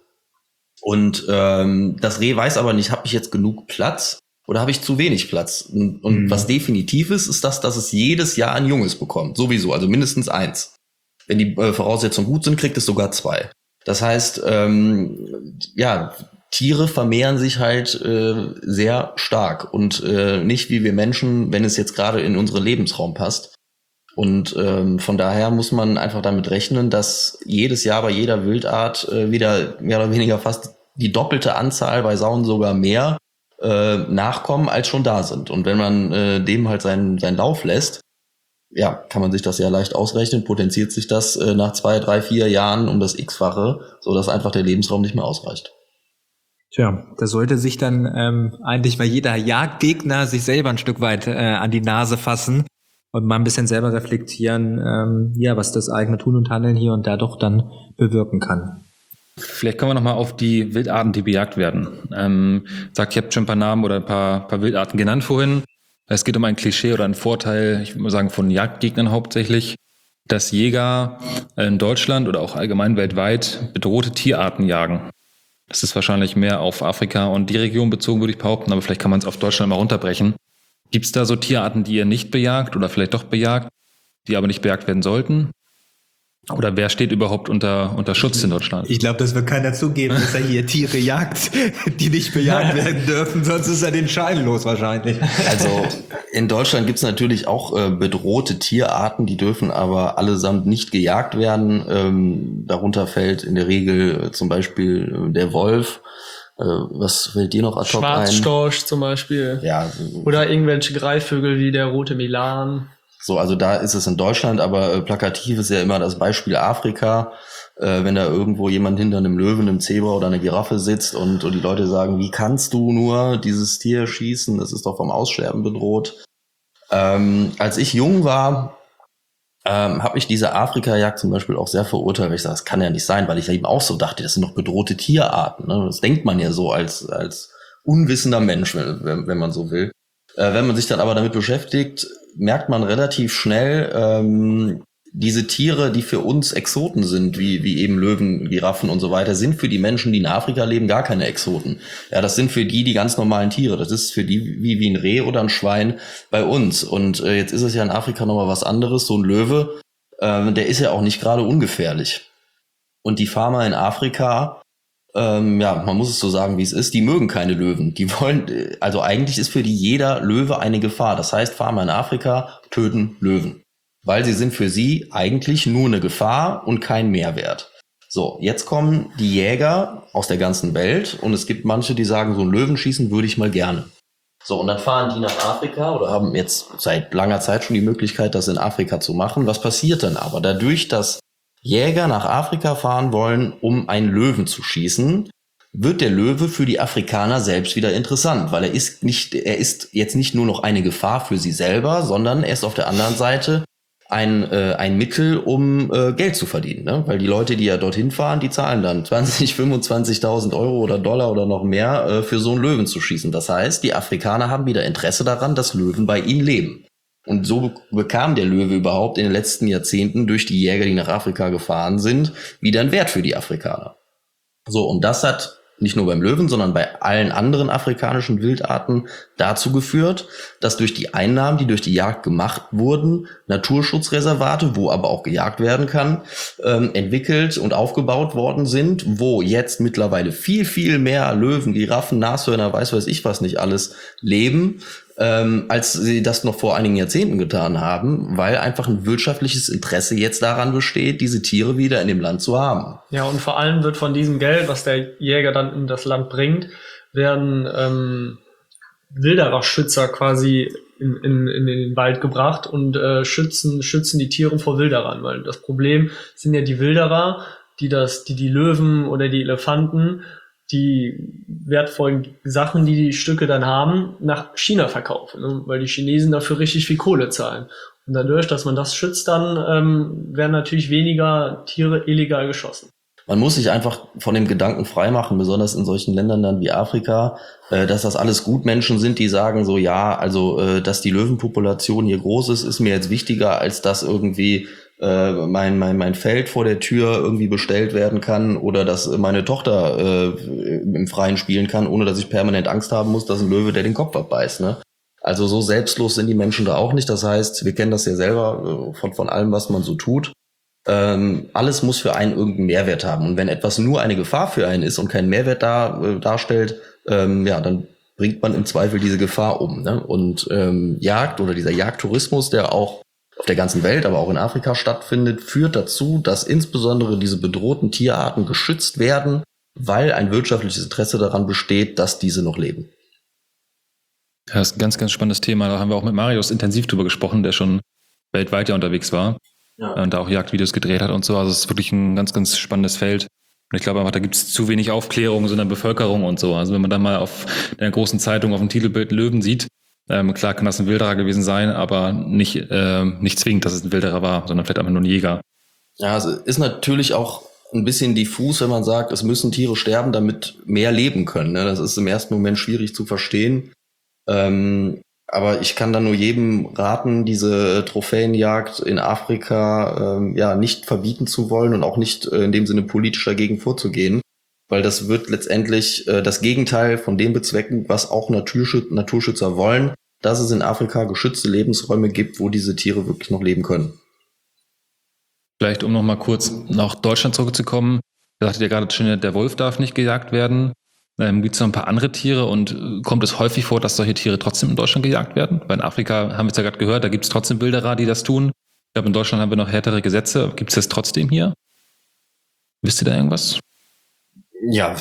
und ähm, das Reh weiß aber nicht, habe ich jetzt genug Platz oder habe ich zu wenig Platz? Und, und mhm. was definitiv ist, ist das, dass es jedes Jahr ein Junges bekommt. Sowieso, also mindestens eins. Wenn die äh, Voraussetzungen gut sind, kriegt es sogar zwei. Das heißt, ähm, ja, Tiere vermehren sich halt äh, sehr stark und äh, nicht wie wir Menschen, wenn es jetzt gerade in unseren Lebensraum passt. Und ähm, von daher muss man einfach damit rechnen, dass jedes Jahr bei jeder Wildart äh, wieder mehr oder weniger fast die doppelte Anzahl, bei Sauen sogar mehr, äh, nachkommen, als schon da sind. Und wenn man äh, dem halt seinen, seinen Lauf lässt, ja, kann man sich das ja leicht ausrechnen, potenziert sich das äh, nach zwei, drei, vier Jahren um das X-fache, sodass einfach der Lebensraum nicht mehr ausreicht. Tja, da sollte sich dann ähm, eigentlich bei jeder Jagdgegner sich selber ein Stück weit äh, an die Nase fassen und mal ein bisschen selber reflektieren, ähm, ja, was das eigene Tun und Handeln hier und da doch dann bewirken kann. Vielleicht kommen wir nochmal auf die Wildarten, die bejagt werden. Ähm, sagt, ihr habt schon ein paar Namen oder ein paar, paar Wildarten genannt vorhin. Es geht um ein Klischee oder einen Vorteil, ich würde mal sagen von Jagdgegnern hauptsächlich, dass Jäger in Deutschland oder auch allgemein weltweit bedrohte Tierarten jagen. Das ist wahrscheinlich mehr auf Afrika und die Region bezogen, würde ich behaupten, aber vielleicht kann man es auf Deutschland mal runterbrechen. Gibt es da so Tierarten, die ihr nicht bejagt oder vielleicht doch bejagt, die aber nicht bejagt werden sollten? Oder wer steht überhaupt unter, unter Schutz in Deutschland? Ich glaube, das wird keiner zugeben, dass er hier Tiere jagt, die nicht bejagt werden dürfen, sonst ist er den Schein los wahrscheinlich. Also in Deutschland gibt's natürlich auch äh, bedrohte Tierarten, die dürfen aber allesamt nicht gejagt werden. Ähm, darunter fällt in der Regel äh, zum Beispiel äh, der Wolf. Äh, was fällt dir noch ad hoc ein? Schwarzstorch zum Beispiel. Ja. Oder irgendwelche Greifvögel wie der rote Milan. So, also da ist es in Deutschland, aber äh, plakativ ist ja immer das Beispiel Afrika, äh, wenn da irgendwo jemand hinter einem Löwen, einem Zebra oder einer Giraffe sitzt und, und die Leute sagen, wie kannst du nur dieses Tier schießen, das ist doch vom Aussterben bedroht. Ähm, als ich jung war, ähm, habe ich diese Afrika-Jagd zum Beispiel auch sehr verurteilt, weil ich sage, das kann ja nicht sein, weil ich ja eben auch so dachte, das sind doch bedrohte Tierarten. Ne? Das denkt man ja so als, als unwissender Mensch, wenn, wenn man so will. Äh, wenn man sich dann aber damit beschäftigt, merkt man relativ schnell, ähm, diese Tiere, die für uns Exoten sind, wie wie eben Löwen, Giraffen und so weiter, sind für die Menschen, die in Afrika leben, gar keine Exoten. Ja, das sind für die die ganz normalen Tiere. Das ist für die wie wie ein Reh oder ein Schwein bei uns. Und äh, jetzt ist es ja in Afrika nochmal was anderes. So ein Löwe, äh, der ist ja auch nicht gerade ungefährlich. Und die Farmer in Afrika, Ähm, ja, man muss es so sagen, wie es ist, die mögen keine Löwen. Die wollen, also eigentlich ist für die jeder Löwe eine Gefahr. Das heißt, Farmer in Afrika töten Löwen. Weil sie sind für sie eigentlich nur eine Gefahr und kein Mehrwert. So, jetzt kommen die Jäger aus der ganzen Welt und es gibt manche, die sagen, so ein Löwen schießen würde ich mal gerne. So, und dann fahren die nach Afrika oder haben jetzt seit langer Zeit schon die Möglichkeit, das in Afrika zu machen. Was passiert dann aber? Dadurch, dass Jäger nach Afrika fahren wollen, um einen Löwen zu schießen, wird der Löwe für die Afrikaner selbst wieder interessant, weil er ist nicht, er ist jetzt nicht nur noch eine Gefahr für sie selber, sondern er ist auf der anderen Seite ein, äh, ein Mittel, um äh, Geld zu verdienen, ne? Weil die Leute, die ja dorthin fahren, die zahlen dann zwanzig, fünfundzwanzigtausend Euro oder Dollar oder noch mehr äh, für so einen Löwen zu schießen. Das heißt, die Afrikaner haben wieder Interesse daran, dass Löwen bei ihnen leben. Und so bekam der Löwe überhaupt in den letzten Jahrzehnten durch die Jäger, die nach Afrika gefahren sind, wieder einen Wert für die Afrikaner. So, und das hat nicht nur beim Löwen, sondern bei allen anderen afrikanischen Wildarten dazu geführt, dass durch die Einnahmen, die durch die Jagd gemacht wurden, Naturschutzreservate, wo aber auch gejagt werden kann, ähm, entwickelt und aufgebaut worden sind, wo jetzt mittlerweile viel, viel mehr Löwen, Giraffen, Nashörner, weiß weiß ich was nicht alles leben, ähm, als sie das noch vor einigen Jahrzehnten getan haben, weil einfach ein wirtschaftliches Interesse jetzt daran besteht, diese Tiere wieder in dem Land zu haben. Ja, und vor allem wird von diesem Geld, was der Jäger dann in das Land bringt, werden ähm, Wildererschützer quasi in, in, in den Wald gebracht und äh, schützen, schützen die Tiere vor Wilderern, weil das Problem sind ja die Wilderer, die das, die die Löwen oder die Elefanten, die wertvollen Sachen, die die Stücke dann haben, nach China verkaufen, ne? Weil die Chinesen dafür richtig viel Kohle zahlen. Und dadurch, dass man das schützt, dann ähm, werden natürlich weniger Tiere illegal geschossen. Man muss sich einfach von dem Gedanken freimachen, besonders in solchen Ländern dann wie Afrika, äh, dass das alles Gutmenschen sind, die sagen so, ja, also äh, dass die Löwenpopulation hier groß ist, ist mir jetzt wichtiger, als dass irgendwie äh, mein, mein, mein Feld vor der Tür irgendwie bestellt werden kann oder dass meine Tochter äh, im Freien spielen kann, ohne dass ich permanent Angst haben muss, dass ein Löwe der den Kopf abbeißt, ne? Also so selbstlos sind die Menschen da auch nicht. Das heißt, wir kennen das ja selber äh, von, von allem, was man so tut. Ähm, alles muss für einen irgendeinen Mehrwert haben. Und wenn etwas nur eine Gefahr für einen ist und keinen Mehrwert da, äh, darstellt, ähm, ja, dann bringt man im Zweifel diese Gefahr um, ne? Und ähm, Jagd oder dieser Jagdtourismus, der auch auf der ganzen Welt, aber auch in Afrika stattfindet, führt dazu, dass insbesondere diese bedrohten Tierarten geschützt werden, weil ein wirtschaftliches Interesse daran besteht, dass diese noch leben. Ja, das ist ein ganz, ganz spannendes Thema. Da haben wir auch mit Marius intensiv drüber gesprochen, der schon weltweit ja unterwegs war. Ja. Und da auch Jagdvideos gedreht hat und so. Also es ist wirklich ein ganz, ganz spannendes Feld. Und ich glaube einfach, da gibt es zu wenig Aufklärung so in der Bevölkerung und so. Also wenn man da mal auf der großen Zeitung auf dem Titelbild Löwen sieht, ähm, klar kann das ein Wilderer gewesen sein, aber nicht, äh, nicht zwingend, dass es ein Wilderer war, sondern vielleicht einfach nur ein Jäger. Ja, es ist natürlich auch ein bisschen diffus, wenn man sagt, es müssen Tiere sterben, damit mehr leben können, ne? Das ist im ersten Moment schwierig zu verstehen. Ähm, aber ich kann da nur jedem raten, diese Trophäenjagd in Afrika ähm, ja nicht verbieten zu wollen und auch nicht äh, in dem Sinne politisch dagegen vorzugehen, weil das wird letztendlich äh, das Gegenteil von dem bezwecken, was auch Naturschü- Naturschützer wollen, dass es in Afrika geschützte Lebensräume gibt, wo diese Tiere wirklich noch leben können. Vielleicht, um noch mal kurz nach Deutschland zurückzukommen, da sagtet ihr gerade schon, der Wolf darf nicht gejagt werden. Ähm, gibt es noch ein paar andere Tiere und äh, kommt es häufig vor, dass solche Tiere trotzdem in Deutschland gejagt werden? Weil in Afrika, haben wir es ja gerade gehört, da gibt es trotzdem Wilderer, die das tun. Ich glaube, in Deutschland haben wir noch härtere Gesetze. Gibt es das trotzdem hier? Wisst ihr da irgendwas? Ja,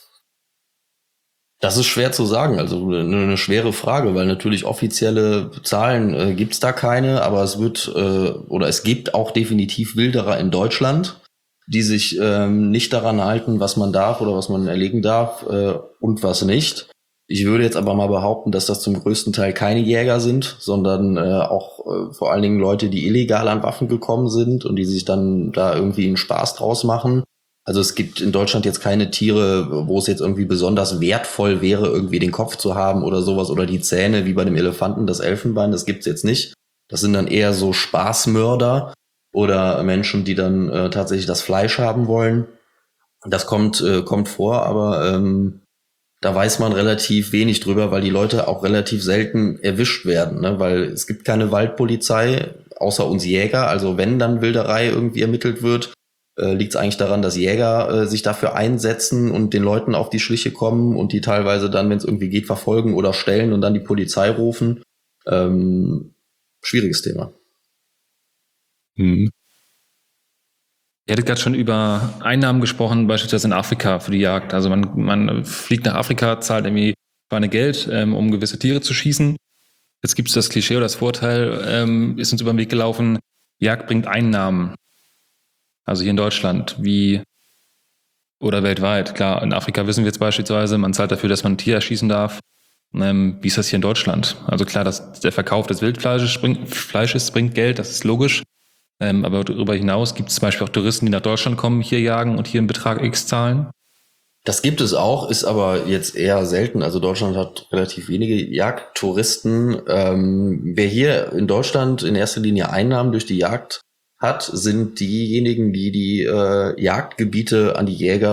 das ist schwer zu sagen. Also eine, eine schwere Frage, weil natürlich offizielle Zahlen äh, gibt es da keine, aber es wird äh, oder es gibt auch definitiv Wilderer in Deutschland, die sich ähm, nicht daran halten, was man darf oder was man erlegen darf äh, und was nicht. Ich würde jetzt aber mal behaupten, dass das zum größten Teil keine Jäger sind, sondern äh, auch äh, vor allen Dingen Leute, die illegal an Waffen gekommen sind und die sich dann da irgendwie einen Spaß draus machen. Also es gibt in Deutschland jetzt keine Tiere, wo es jetzt irgendwie besonders wertvoll wäre, irgendwie den Kopf zu haben oder sowas oder die Zähne, wie bei dem Elefanten, das Elfenbein, das gibt's jetzt nicht. Das sind dann eher so Spaßmörder oder Menschen, die dann äh, tatsächlich das Fleisch haben wollen. Das kommt äh, kommt vor, aber ähm, da weiß man relativ wenig drüber, weil die Leute auch relativ selten erwischt werden, ne? Weil es gibt keine Waldpolizei, außer uns Jäger. Also wenn dann Wilderei irgendwie ermittelt wird, äh, liegt es eigentlich daran, dass Jäger äh, sich dafür einsetzen und den Leuten auf die Schliche kommen und die teilweise dann, wenn es irgendwie geht, verfolgen oder stellen und dann die Polizei rufen. Ähm, schwieriges Thema. Hm. Ihr hattet gerade schon über Einnahmen gesprochen, beispielsweise in Afrika für die Jagd. Also man, man fliegt nach Afrika, zahlt irgendwie Schweine Geld, ähm, um gewisse Tiere zu schießen. Jetzt gibt es das Klischee oder das Vorteil, ähm, ist uns über den Weg gelaufen, Jagd bringt Einnahmen. Also hier in Deutschland, wie oder weltweit. Klar, in Afrika wissen wir jetzt beispielsweise, man zahlt dafür, dass man ein Tier erschießen darf. Ähm, wie ist das hier in Deutschland? Also klar, dass der Verkauf des Wildfleisches bringt, Fleisches bringt Geld, das ist logisch. Ähm, aber darüber hinaus gibt es zum Beispiel auch Touristen, die nach Deutschland kommen, hier jagen und hier einen Betrag X zahlen? Das gibt es auch, ist aber jetzt eher selten. Also Deutschland hat relativ wenige Jagdtouristen. Ähm, wer hier in Deutschland in erster Linie Einnahmen durch die Jagd hat, sind diejenigen, die die äh, Jagdgebiete an die Jäger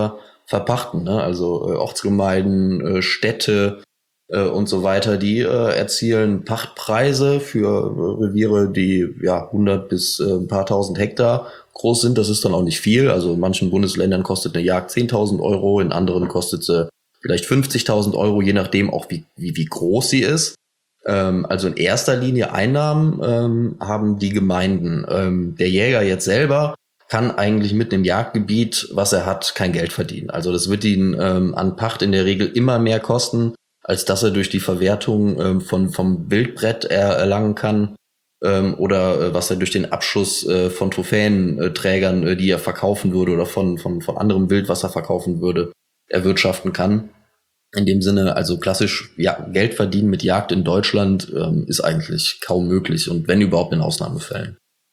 verpachten. Ne? Also äh, Ortsgemeinden, äh, Städte äh, und so weiter, die äh, erzielen Pachtpreise für äh, Reviere, die ja hundert bis äh, ein paar tausend Hektar groß sind. Das ist dann auch nicht viel. Also in manchen Bundesländern kostet eine Jagd zehntausend Euro, in anderen kostet sie vielleicht fünfzigtausend Euro, je nachdem auch wie, wie, wie groß sie ist. Ähm, also in erster Linie Einnahmen ähm, haben die Gemeinden. Ähm, der Jäger jetzt selber kann eigentlich mit einem Jagdgebiet, was er hat, kein Geld verdienen. Also das wird ihn ähm, an Pacht in der Regel immer mehr kosten, als dass er durch die Verwertung ähm, von vom Wildbrett er, erlangen kann ähm, oder äh, was er durch den Abschuss äh, von Trophäenträgern, äh, die er verkaufen würde oder von, von, von anderem Wild, was er verkaufen würde, erwirtschaften kann. In dem Sinne, also klassisch ja, Geld verdienen mit Jagd in Deutschland ähm, ist eigentlich kaum möglich und wenn überhaupt in Ausnahmefällen.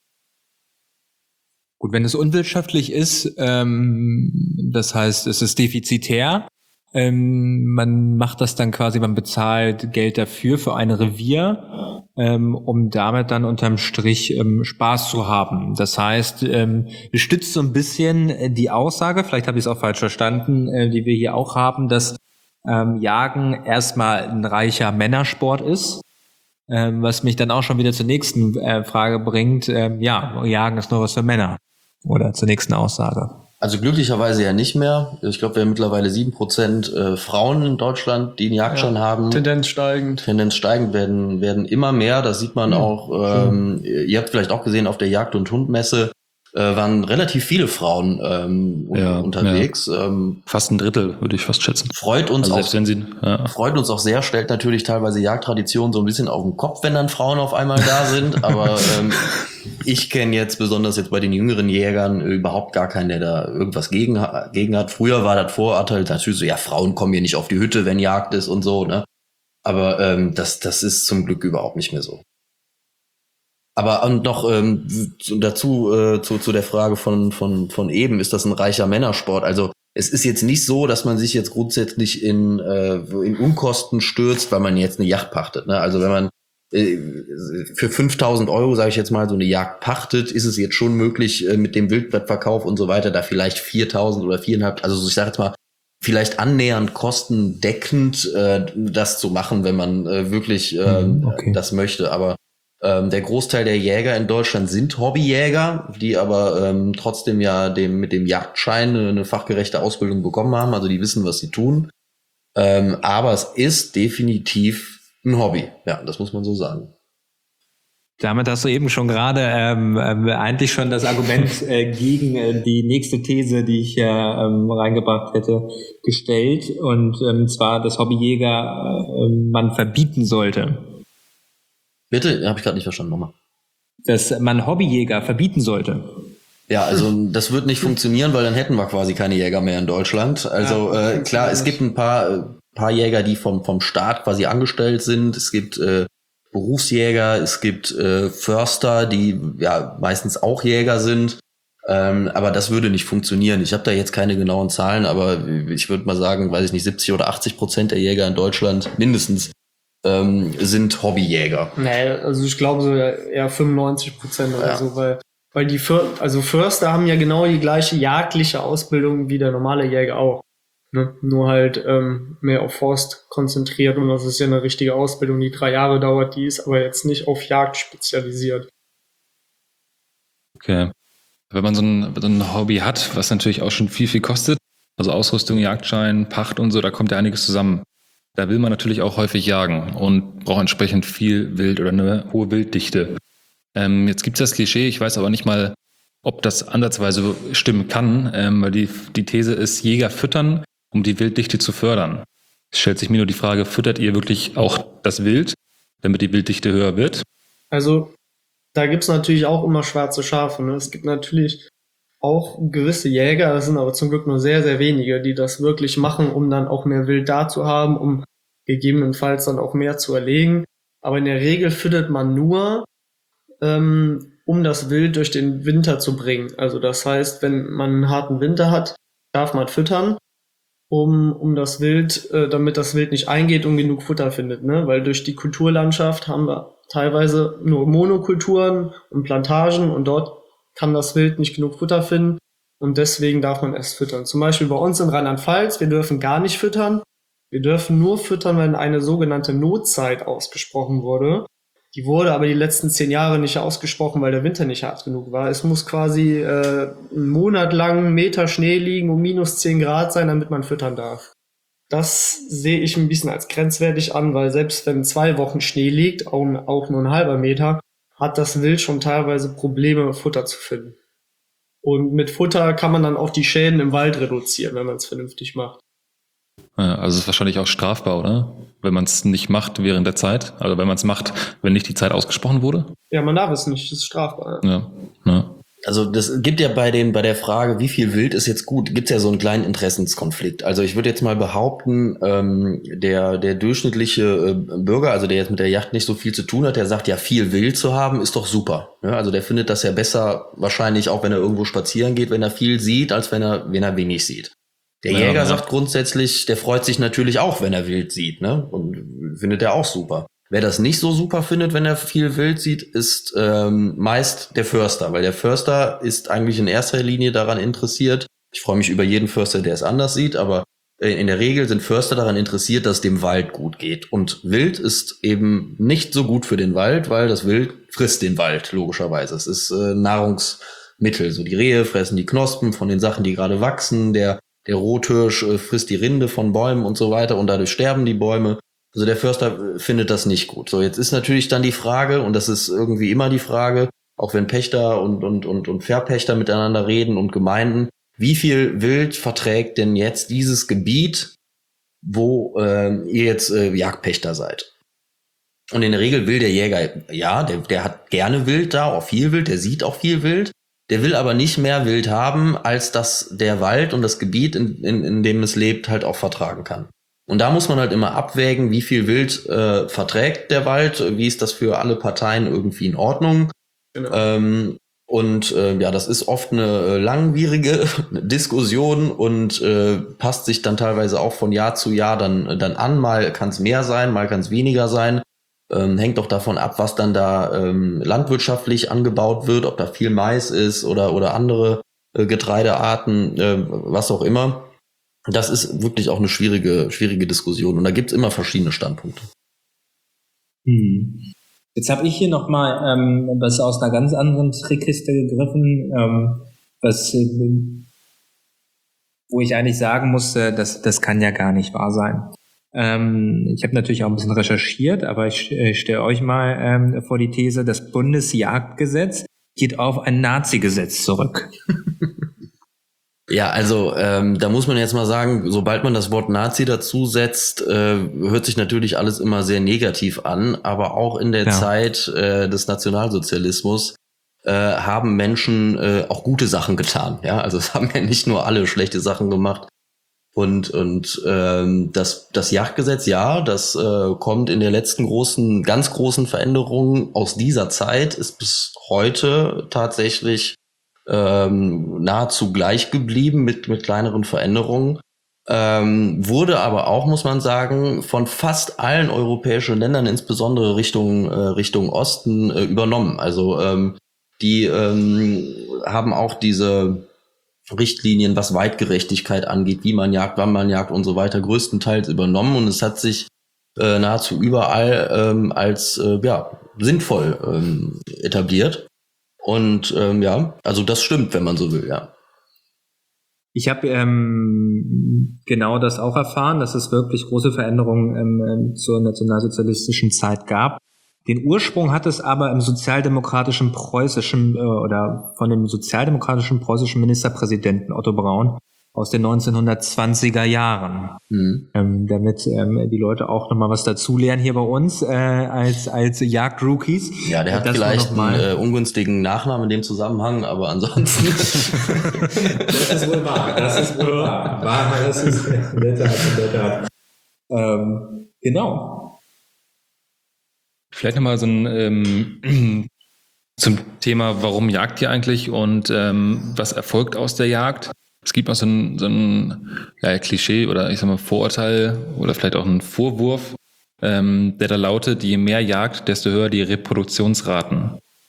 Gut, wenn es unwirtschaftlich ist, ähm, das heißt, es ist defizitär, ähm, man macht das dann quasi, man bezahlt Geld dafür für ein Revier, ähm, um damit dann unterm Strich ähm, Spaß zu haben. Das heißt, ähm, stützt so ein bisschen die Aussage, vielleicht habe ich es auch falsch verstanden, äh, die wir hier auch haben, dass ähm, Jagen erstmal ein reicher Männersport ist. Ähm, was mich dann auch schon wieder zur nächsten äh, Frage bringt, ähm, ja, Jagen ist nur was für Männer. Oder zur nächsten Aussage. Also glücklicherweise ja nicht mehr. Ich glaube, wir haben mittlerweile sieben Prozent äh, Frauen in Deutschland, die einen Jagdschein Ja, haben. Tendenz steigend. Tendenz steigend werden, werden immer mehr. Das sieht man Mhm. auch, ähm, ihr habt vielleicht auch gesehen, auf der Jagd- und Hundmesse äh, waren relativ viele Frauen ähm, Ja, unterwegs. Ähm, Fast ein Drittel, würde ich fast schätzen. freut uns Also auch selbst wenn sie, ja. Freut uns auch sehr, stellt natürlich teilweise Jagdtradition so ein bisschen auf den Kopf, wenn dann Frauen auf einmal da sind. Aber ähm, ich kenne jetzt besonders jetzt bei den jüngeren Jägern äh, überhaupt gar keinen, der da irgendwas gegen, gegen hat. Früher war das Vorurteil natürlich so, ja, Frauen kommen hier nicht auf die Hütte, wenn Jagd ist und so, ne? Aber ähm, das, das ist zum Glück überhaupt nicht mehr so. Aber und noch ähm, dazu äh, zu, zu der Frage von, von, von eben, ist das ein reicher Männersport? Also es ist jetzt nicht so, dass man sich jetzt grundsätzlich in, äh, in Unkosten stürzt, weil man jetzt eine Yacht pachtet. Ne? Also wenn man äh, für fünftausend Euro, sage ich jetzt mal, so eine Jagd pachtet, ist es jetzt schon möglich, äh, mit dem Wildbrettverkauf und so weiter, da vielleicht viertausend oder viereinhalb, also ich sage jetzt mal, vielleicht annähernd kostendeckend äh, das zu machen, wenn man äh, wirklich äh, Okay. das möchte. Aber ähm, der Großteil der Jäger in Deutschland sind Hobbyjäger, die aber ähm, trotzdem ja dem mit dem Jagdschein eine, eine fachgerechte Ausbildung bekommen haben. Also die wissen, was sie tun. Ähm, aber es ist definitiv ein Hobby. Ja, das muss man so sagen. Damit hast du eben schon gerade ähm, äh, eigentlich schon das Argument äh, gegen äh, die nächste These, die ich ja ähm, reingebracht hätte, gestellt. Und ähm, zwar, dass Hobbyjäger äh, man verbieten sollte. Bitte? Habe ich gerade nicht verstanden. Nochmal. Dass man Hobbyjäger verbieten sollte. Ja, also das wird nicht funktionieren, weil dann hätten wir quasi keine Jäger mehr in Deutschland. Also Ja, äh, klar, es gibt ein paar, äh, paar Jäger, die vom, vom Staat quasi angestellt sind. Es gibt äh, Berufsjäger, es gibt äh, Förster, die ja meistens auch Jäger sind. Ähm, aber das würde nicht funktionieren. Ich habe da jetzt keine genauen Zahlen, aber ich würde mal sagen, weiß ich nicht, siebzig oder achtzig Prozent der Jäger in Deutschland mindestens ähm, sind Hobbyjäger. Nee, also ich glaube so eher fünfundneunzig Prozent oder Ja. so, weil, weil die För also Förster haben ja genau die gleiche jagdliche Ausbildung wie der normale Jäger auch. Ne? Nur halt ähm, mehr auf Forst konzentriert und das ist ja eine richtige Ausbildung, die drei Jahre dauert, die ist aber jetzt nicht auf Jagd spezialisiert. Okay. Wenn man so ein, so ein Hobby hat, was natürlich auch schon viel, viel kostet, also Ausrüstung, Jagdschein, Pacht und so, da kommt ja einiges zusammen. Da will man natürlich auch häufig jagen und braucht entsprechend viel Wild oder eine hohe Wilddichte. Ähm, jetzt gibt es das Klischee, ich weiß aber nicht mal, ob das ansatzweise stimmen kann, ähm, weil die, die These ist, Jäger füttern, um die Wilddichte zu fördern. Es stellt sich mir nur die Frage, füttert ihr wirklich auch das Wild, damit die Wilddichte höher wird? Also da gibt's natürlich auch immer schwarze Schafe. Ne? Es gibt natürlich auch gewisse Jäger, das sind aber zum Glück nur sehr, sehr wenige, die das wirklich machen, um dann auch mehr Wild da zu haben, um gegebenenfalls dann auch mehr zu erlegen. Aber in der Regel füttert man nur, ähm, um das Wild durch den Winter zu bringen. Also das heißt, wenn man einen harten Winter hat, darf man füttern, um, um das Wild, äh, damit das Wild nicht eingeht und genug Futter findet. Ne? Weil durch die Kulturlandschaft haben wir teilweise nur Monokulturen und Plantagen und dort kann das Wild nicht genug Futter finden und deswegen darf man erst füttern. Zum Beispiel bei uns in Rheinland-Pfalz, wir dürfen gar nicht füttern. Wir dürfen nur füttern, wenn eine sogenannte Notzeit ausgesprochen wurde. Die wurde aber die letzten zehn Jahre nicht ausgesprochen, weil der Winter nicht hart genug war. Es muss quasi äh, einen Monat lang einen Meter Schnee liegen und minus zehn Grad sein, damit man füttern darf. Das sehe ich ein bisschen als grenzwertig an, weil selbst wenn zwei Wochen Schnee liegt, auch, auch nur ein halber Meter, hat das Wild schon teilweise Probleme, Futter zu finden. Und mit Futter kann man dann auch die Schäden im Wald reduzieren, wenn man es vernünftig macht. Ja, also es ist wahrscheinlich auch strafbar, oder? Wenn man es nicht macht während der Zeit. Also wenn man es macht, wenn nicht die Zeit ausgesprochen wurde. Ja, man darf es nicht, das ist strafbar. Ja, ja. Also das gibt ja bei den bei der Frage, wie viel Wild ist jetzt gut, gibt es ja so einen kleinen Interessenskonflikt. Also ich würde jetzt mal behaupten, ähm, der der durchschnittliche äh, Bürger, also der jetzt mit der Jagd nicht so viel zu tun hat, der sagt ja, viel Wild zu haben ist doch super. Ja, also der findet das ja besser, wahrscheinlich auch wenn er irgendwo spazieren geht, wenn er viel sieht, als wenn er wenn er wenig sieht. Der Ja, Jäger ja. sagt grundsätzlich, der freut sich natürlich auch, wenn er Wild sieht, ne? Und findet er auch super. Wer das nicht so super findet, wenn er viel Wild sieht, ist ähm, meist der Förster, weil der Förster ist eigentlich in erster Linie daran interessiert. Ich freue mich über jeden Förster, der es anders sieht, aber äh, in der Regel sind Förster daran interessiert, dass dem Wald gut geht. Und Wild ist eben nicht so gut für den Wald, weil das Wild frisst den Wald, logischerweise. Es ist äh, Nahrungsmittel. So die Rehe fressen die Knospen von den Sachen, die gerade wachsen. Der, der Rothirsch äh, frisst die Rinde von Bäumen und so weiter und dadurch sterben die Bäume. Also der Förster findet das nicht gut. So, jetzt ist natürlich dann die Frage, und das ist irgendwie immer die Frage, auch wenn Pächter und, und, und, und Verpächter miteinander reden und Gemeinden, wie viel Wild verträgt denn jetzt dieses Gebiet, wo äh, ihr jetzt äh, Jagdpächter seid? Und in der Regel will der Jäger, ja, der, der hat gerne Wild da, auch viel Wild, der sieht auch viel Wild, der will aber nicht mehr Wild haben, als dass der Wald und das Gebiet, in, in, in dem es lebt, halt auch vertragen kann. Und da muss man halt immer abwägen, wie viel Wild äh, verträgt der Wald, wie ist das für alle Parteien irgendwie in Ordnung. Genau. Ähm, und äh, ja, das ist oft eine äh, langwierige Diskussion und äh, passt sich dann teilweise auch von Jahr zu Jahr dann, dann an. Mal kann es mehr sein, mal kann es weniger sein. Ähm, hängt doch davon ab, was dann da ähm, landwirtschaftlich angebaut wird, ob da viel Mais ist oder, oder andere äh, Getreidearten, äh, was auch immer. Das ist wirklich auch eine schwierige, schwierige Diskussion und da gibt's immer verschiedene Standpunkte. Hm. Jetzt habe ich hier nochmal ähm, was aus einer ganz anderen Trickkiste gegriffen, ähm, was, äh, wo ich eigentlich sagen musste, das, das kann ja gar nicht wahr sein. Ähm, ich habe natürlich auch ein bisschen recherchiert, aber ich äh, stelle euch mal ähm, vor die These, das Bundesjagdgesetz geht auf ein Nazi-Gesetz zurück. Ja, also ähm, da muss man jetzt mal sagen, sobald man das Wort Nazi dazu setzt, äh, hört sich natürlich alles immer sehr negativ an, aber auch in der Ja. Zeit äh, des Nationalsozialismus äh, haben Menschen äh, auch gute Sachen getan. Ja, also es haben ja nicht nur alle schlechte Sachen gemacht. Und und ähm, das das Jagdgesetz, ja, das äh, kommt in der letzten großen, ganz großen Veränderung aus dieser Zeit, ist bis heute tatsächlich ähm, nahezu gleich geblieben mit mit kleineren Veränderungen. Ähm, wurde aber auch, muss man sagen, von fast allen europäischen Ländern, insbesondere Richtung äh, Richtung Osten, äh, übernommen. Also ähm, die ähm, haben auch diese Richtlinien, was Weitgerechtigkeit angeht, wie man jagt, wann man jagt und so weiter, größtenteils übernommen. Und es hat sich äh, nahezu überall ähm, als äh, ja sinnvoll ähm, etabliert. Und ähm, ja, also das stimmt, wenn man so will, ja. Ich habe ähm, genau das auch erfahren, dass es wirklich große Veränderungen ähm, zur nationalsozialistischen Zeit gab. Den Ursprung hat es aber im sozialdemokratischen preußischen äh, oder von dem sozialdemokratischen preußischen Ministerpräsidenten Otto Braun aus den neunzehnhundertzwanziger Jahren. Mhm. Ähm, damit ähm, die Leute auch nochmal was dazulernen hier bei uns äh, als als Jagd-Rookies. Ja, der hat Das vielleicht war noch mal- einen äh, ungünstigen Nachnamen in dem Zusammenhang, aber ansonsten. Das ist wohl wahr, das ist wohl wahr. wahr das ist in der Tat, in der Tat. Ähm, genau. Vielleicht nochmal so ein ähm, zum Thema, warum jagt ihr eigentlich und ähm, was erfolgt aus der Jagd? Es gibt auch so ein, so ein ja, Klischee oder ich sag mal Vorurteil oder vielleicht auch ein Vorwurf, ähm, der da lautet, je mehr Jagd, desto höher die Reproduktionsraten.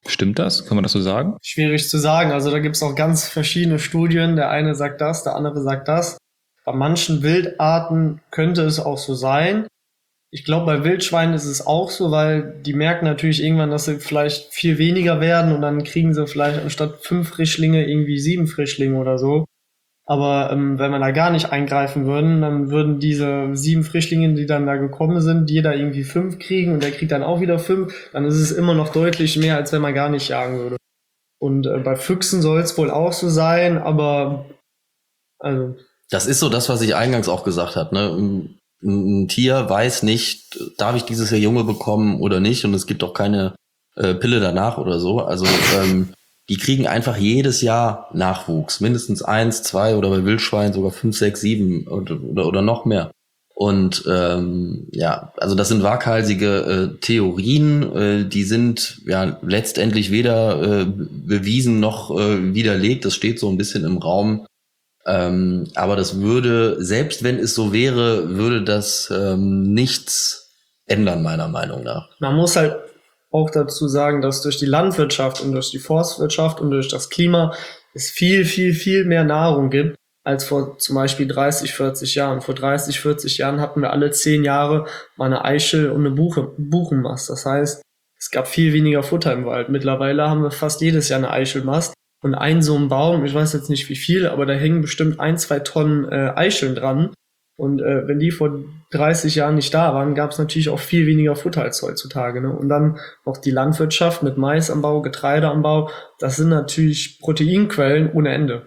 Stimmt das? Kann man das so sagen? Schwierig zu sagen. Also da gibt es auch ganz verschiedene Studien. Der eine sagt das, der andere sagt das. Bei manchen Wildarten könnte es auch so sein. Ich glaube, bei Wildschweinen ist es auch so, weil die merken natürlich irgendwann, dass sie vielleicht viel weniger werden und dann kriegen sie vielleicht anstatt fünf Frischlinge irgendwie sieben Frischlinge oder so. Aber ähm, wenn man da gar nicht eingreifen würden, dann würden diese sieben Frischlinge, die dann da gekommen sind, jeder irgendwie fünf kriegen und der kriegt dann auch wieder fünf. Dann ist es immer noch deutlich mehr, als wenn man gar nicht jagen würde. Und äh, bei Füchsen soll es wohl auch so sein, aber also... Das ist so das, was ich eingangs auch gesagt habe, ne? Ein, ein Tier weiß nicht, darf ich dieses Jahr Junge bekommen oder nicht, und es gibt auch keine äh, Pille danach oder so. Also ähm, die kriegen einfach jedes Jahr Nachwuchs, mindestens eins, zwei oder bei Wildschweinen sogar fünf, sechs, sieben oder, oder, oder noch mehr. Und ähm, ja, also das sind waghalsige äh, Theorien, äh, die sind ja letztendlich weder äh, bewiesen noch äh, widerlegt. Das steht so ein bisschen im Raum. Ähm, aber das würde, selbst wenn es so wäre, würde das ähm, nichts ändern, meiner Meinung nach. Man muss halt auch dazu sagen, dass durch die Landwirtschaft und durch die Forstwirtschaft und durch das Klima es viel, viel, viel mehr Nahrung gibt als vor zum Beispiel dreißig, vierzig Jahren. Vor dreißig, vierzig Jahren hatten wir alle zehn Jahre mal eine Eichel und eine Buche, Buchenmast. Das heißt, es gab viel weniger Futter im Wald. Mittlerweile haben wir fast jedes Jahr eine Eichelmast. Und ein so ein Baum, ich weiß jetzt nicht wie viel, aber da hängen bestimmt ein, zwei Tonnen äh, Eicheln dran. Und äh, wenn die vor dreißig Jahren nicht da waren, gab es natürlich auch viel weniger Futter als heutzutage. Ne? Und dann noch die Landwirtschaft mit Mais am Bau, Getreide am Bau. Das sind natürlich Proteinquellen ohne Ende.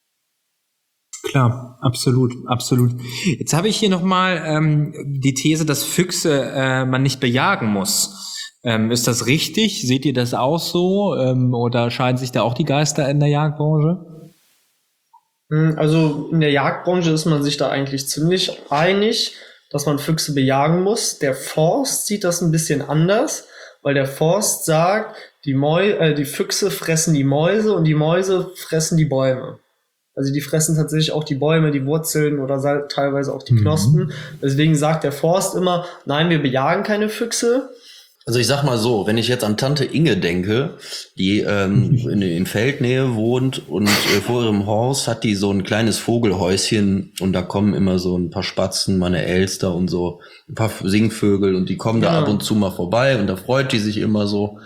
Klar, absolut, absolut. Jetzt habe ich hier nochmal ähm, die These, dass Füchse äh, man nicht bejagen muss. Ähm, ist das richtig? Seht ihr das auch so? Ähm, oder scheiden sich da auch die Geister in der Jagdbranche? Also in der Jagdbranche ist man sich da eigentlich ziemlich einig, dass man Füchse bejagen muss. Der Forst sieht das ein bisschen anders, weil der Forst sagt, die, Mäu äh, die Füchse fressen die Mäuse und die Mäuse fressen die Bäume. Also die fressen tatsächlich auch die Bäume, die Wurzeln oder teilweise auch die Knospen. Mhm. Deswegen sagt der Forst immer, nein, wir bejagen keine Füchse. Also ich sag mal so, wenn ich jetzt an Tante Inge denke, die ähm, in, in Feldnähe wohnt und äh, vor ihrem Haus hat die so ein kleines Vogelhäuschen und da kommen immer so ein paar Spatzen, meine Elster und so, ein paar Singvögel und die kommen ja. da ab und zu mal vorbei und da freut die sich immer so.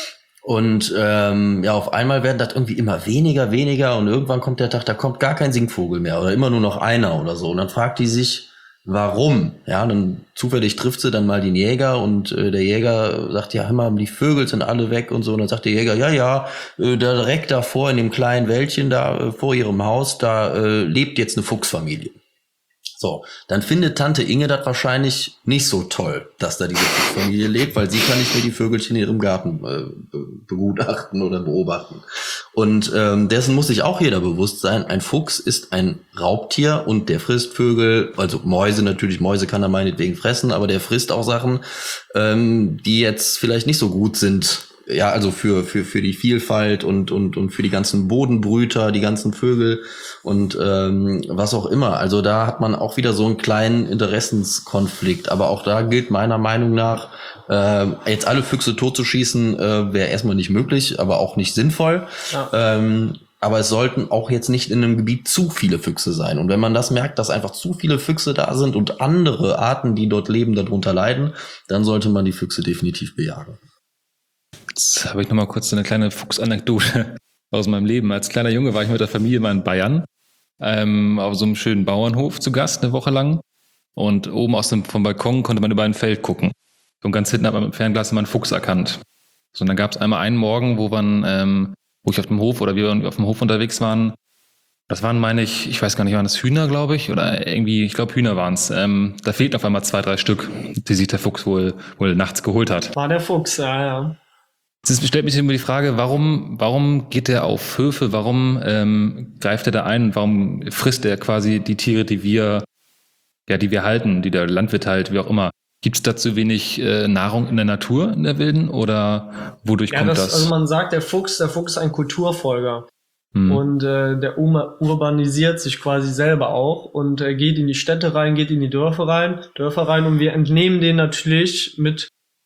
Und ähm, ja, auf einmal werden das irgendwie immer weniger, weniger und irgendwann kommt der Tag, da kommt gar kein Singvogel mehr oder immer nur noch einer oder so. Und dann fragt die sich, warum? Ja, dann zufällig trifft sie dann mal den Jäger und äh, der Jäger sagt, ja, hör mal, die Vögel sind alle weg und so. Und dann sagt der Jäger, ja, ja, äh, da direkt davor in dem kleinen Wäldchen da äh, vor ihrem Haus, da äh, lebt jetzt eine Fuchsfamilie. So, dann findet Tante Inge das wahrscheinlich nicht so toll, dass da diese Fuchsfamilie lebt, weil sie kann nicht mehr die Vögelchen in ihrem Garten äh, begutachten oder beobachten. Und ähm, dessen muss sich auch jeder bewusst sein, ein Fuchs ist ein Raubtier und der frisst Vögel, also Mäuse natürlich, Mäuse kann er meinetwegen fressen, aber der frisst auch Sachen, ähm, die jetzt vielleicht nicht so gut sind. Ja, also für für für die Vielfalt und und und für die ganzen Bodenbrüter, die ganzen Vögel und ähm, was auch immer. Also da hat man auch wieder so einen kleinen Interessenskonflikt. Aber auch da gilt meiner Meinung nach, äh, jetzt alle Füchse totzuschießen, äh, wäre erstmal nicht möglich, aber auch nicht sinnvoll. Ja. Ähm, aber es sollten auch jetzt nicht in einem Gebiet zu viele Füchse sein. Und wenn man das merkt, dass einfach zu viele Füchse da sind und andere Arten, die dort leben, darunter leiden, dann sollte man die Füchse definitiv bejagen. Jetzt habe ich noch mal kurz so eine kleine Fuchsanekdote aus meinem Leben. Als kleiner Junge war ich mit der Familie mal in Bayern ähm, auf so einem schönen Bauernhof zu Gast, eine Woche lang. Und oben aus dem vom Balkon konnte man über ein Feld gucken. Und ganz hinten hat man mit dem Fernglas immer einen Fuchs erkannt. So, und dann gab es einmal einen Morgen, wo man, ähm, wo ich auf dem Hof oder wir auf dem Hof unterwegs waren. Das waren, meine ich, ich weiß gar nicht, waren das Hühner, glaube ich, oder irgendwie, ich glaube Hühner waren es. Ähm, da fehlten auf einmal zwei, drei Stück, die sich der Fuchs wohl wohl nachts geholt hat. War der Fuchs, ja, ja. Jetzt stellt mich immer die Frage, warum, warum geht er auf Höfe, warum ähm, greift er da ein, warum frisst er quasi die Tiere, die wir, ja, die wir halten, die der Landwirt halt, wie auch immer. Gibt es da zu wenig äh, Nahrung in der Natur, in der Wilden, oder wodurch ja, kommt das, das? Also man sagt, der Fuchs, der Fuchs ist ein Kulturfolger. Hm. Und äh, der Ur- urbanisiert sich quasi selber auch und äh, geht in die Städte rein, geht in die Dörfer rein, Dörfer rein und wir entnehmen den natürlich mit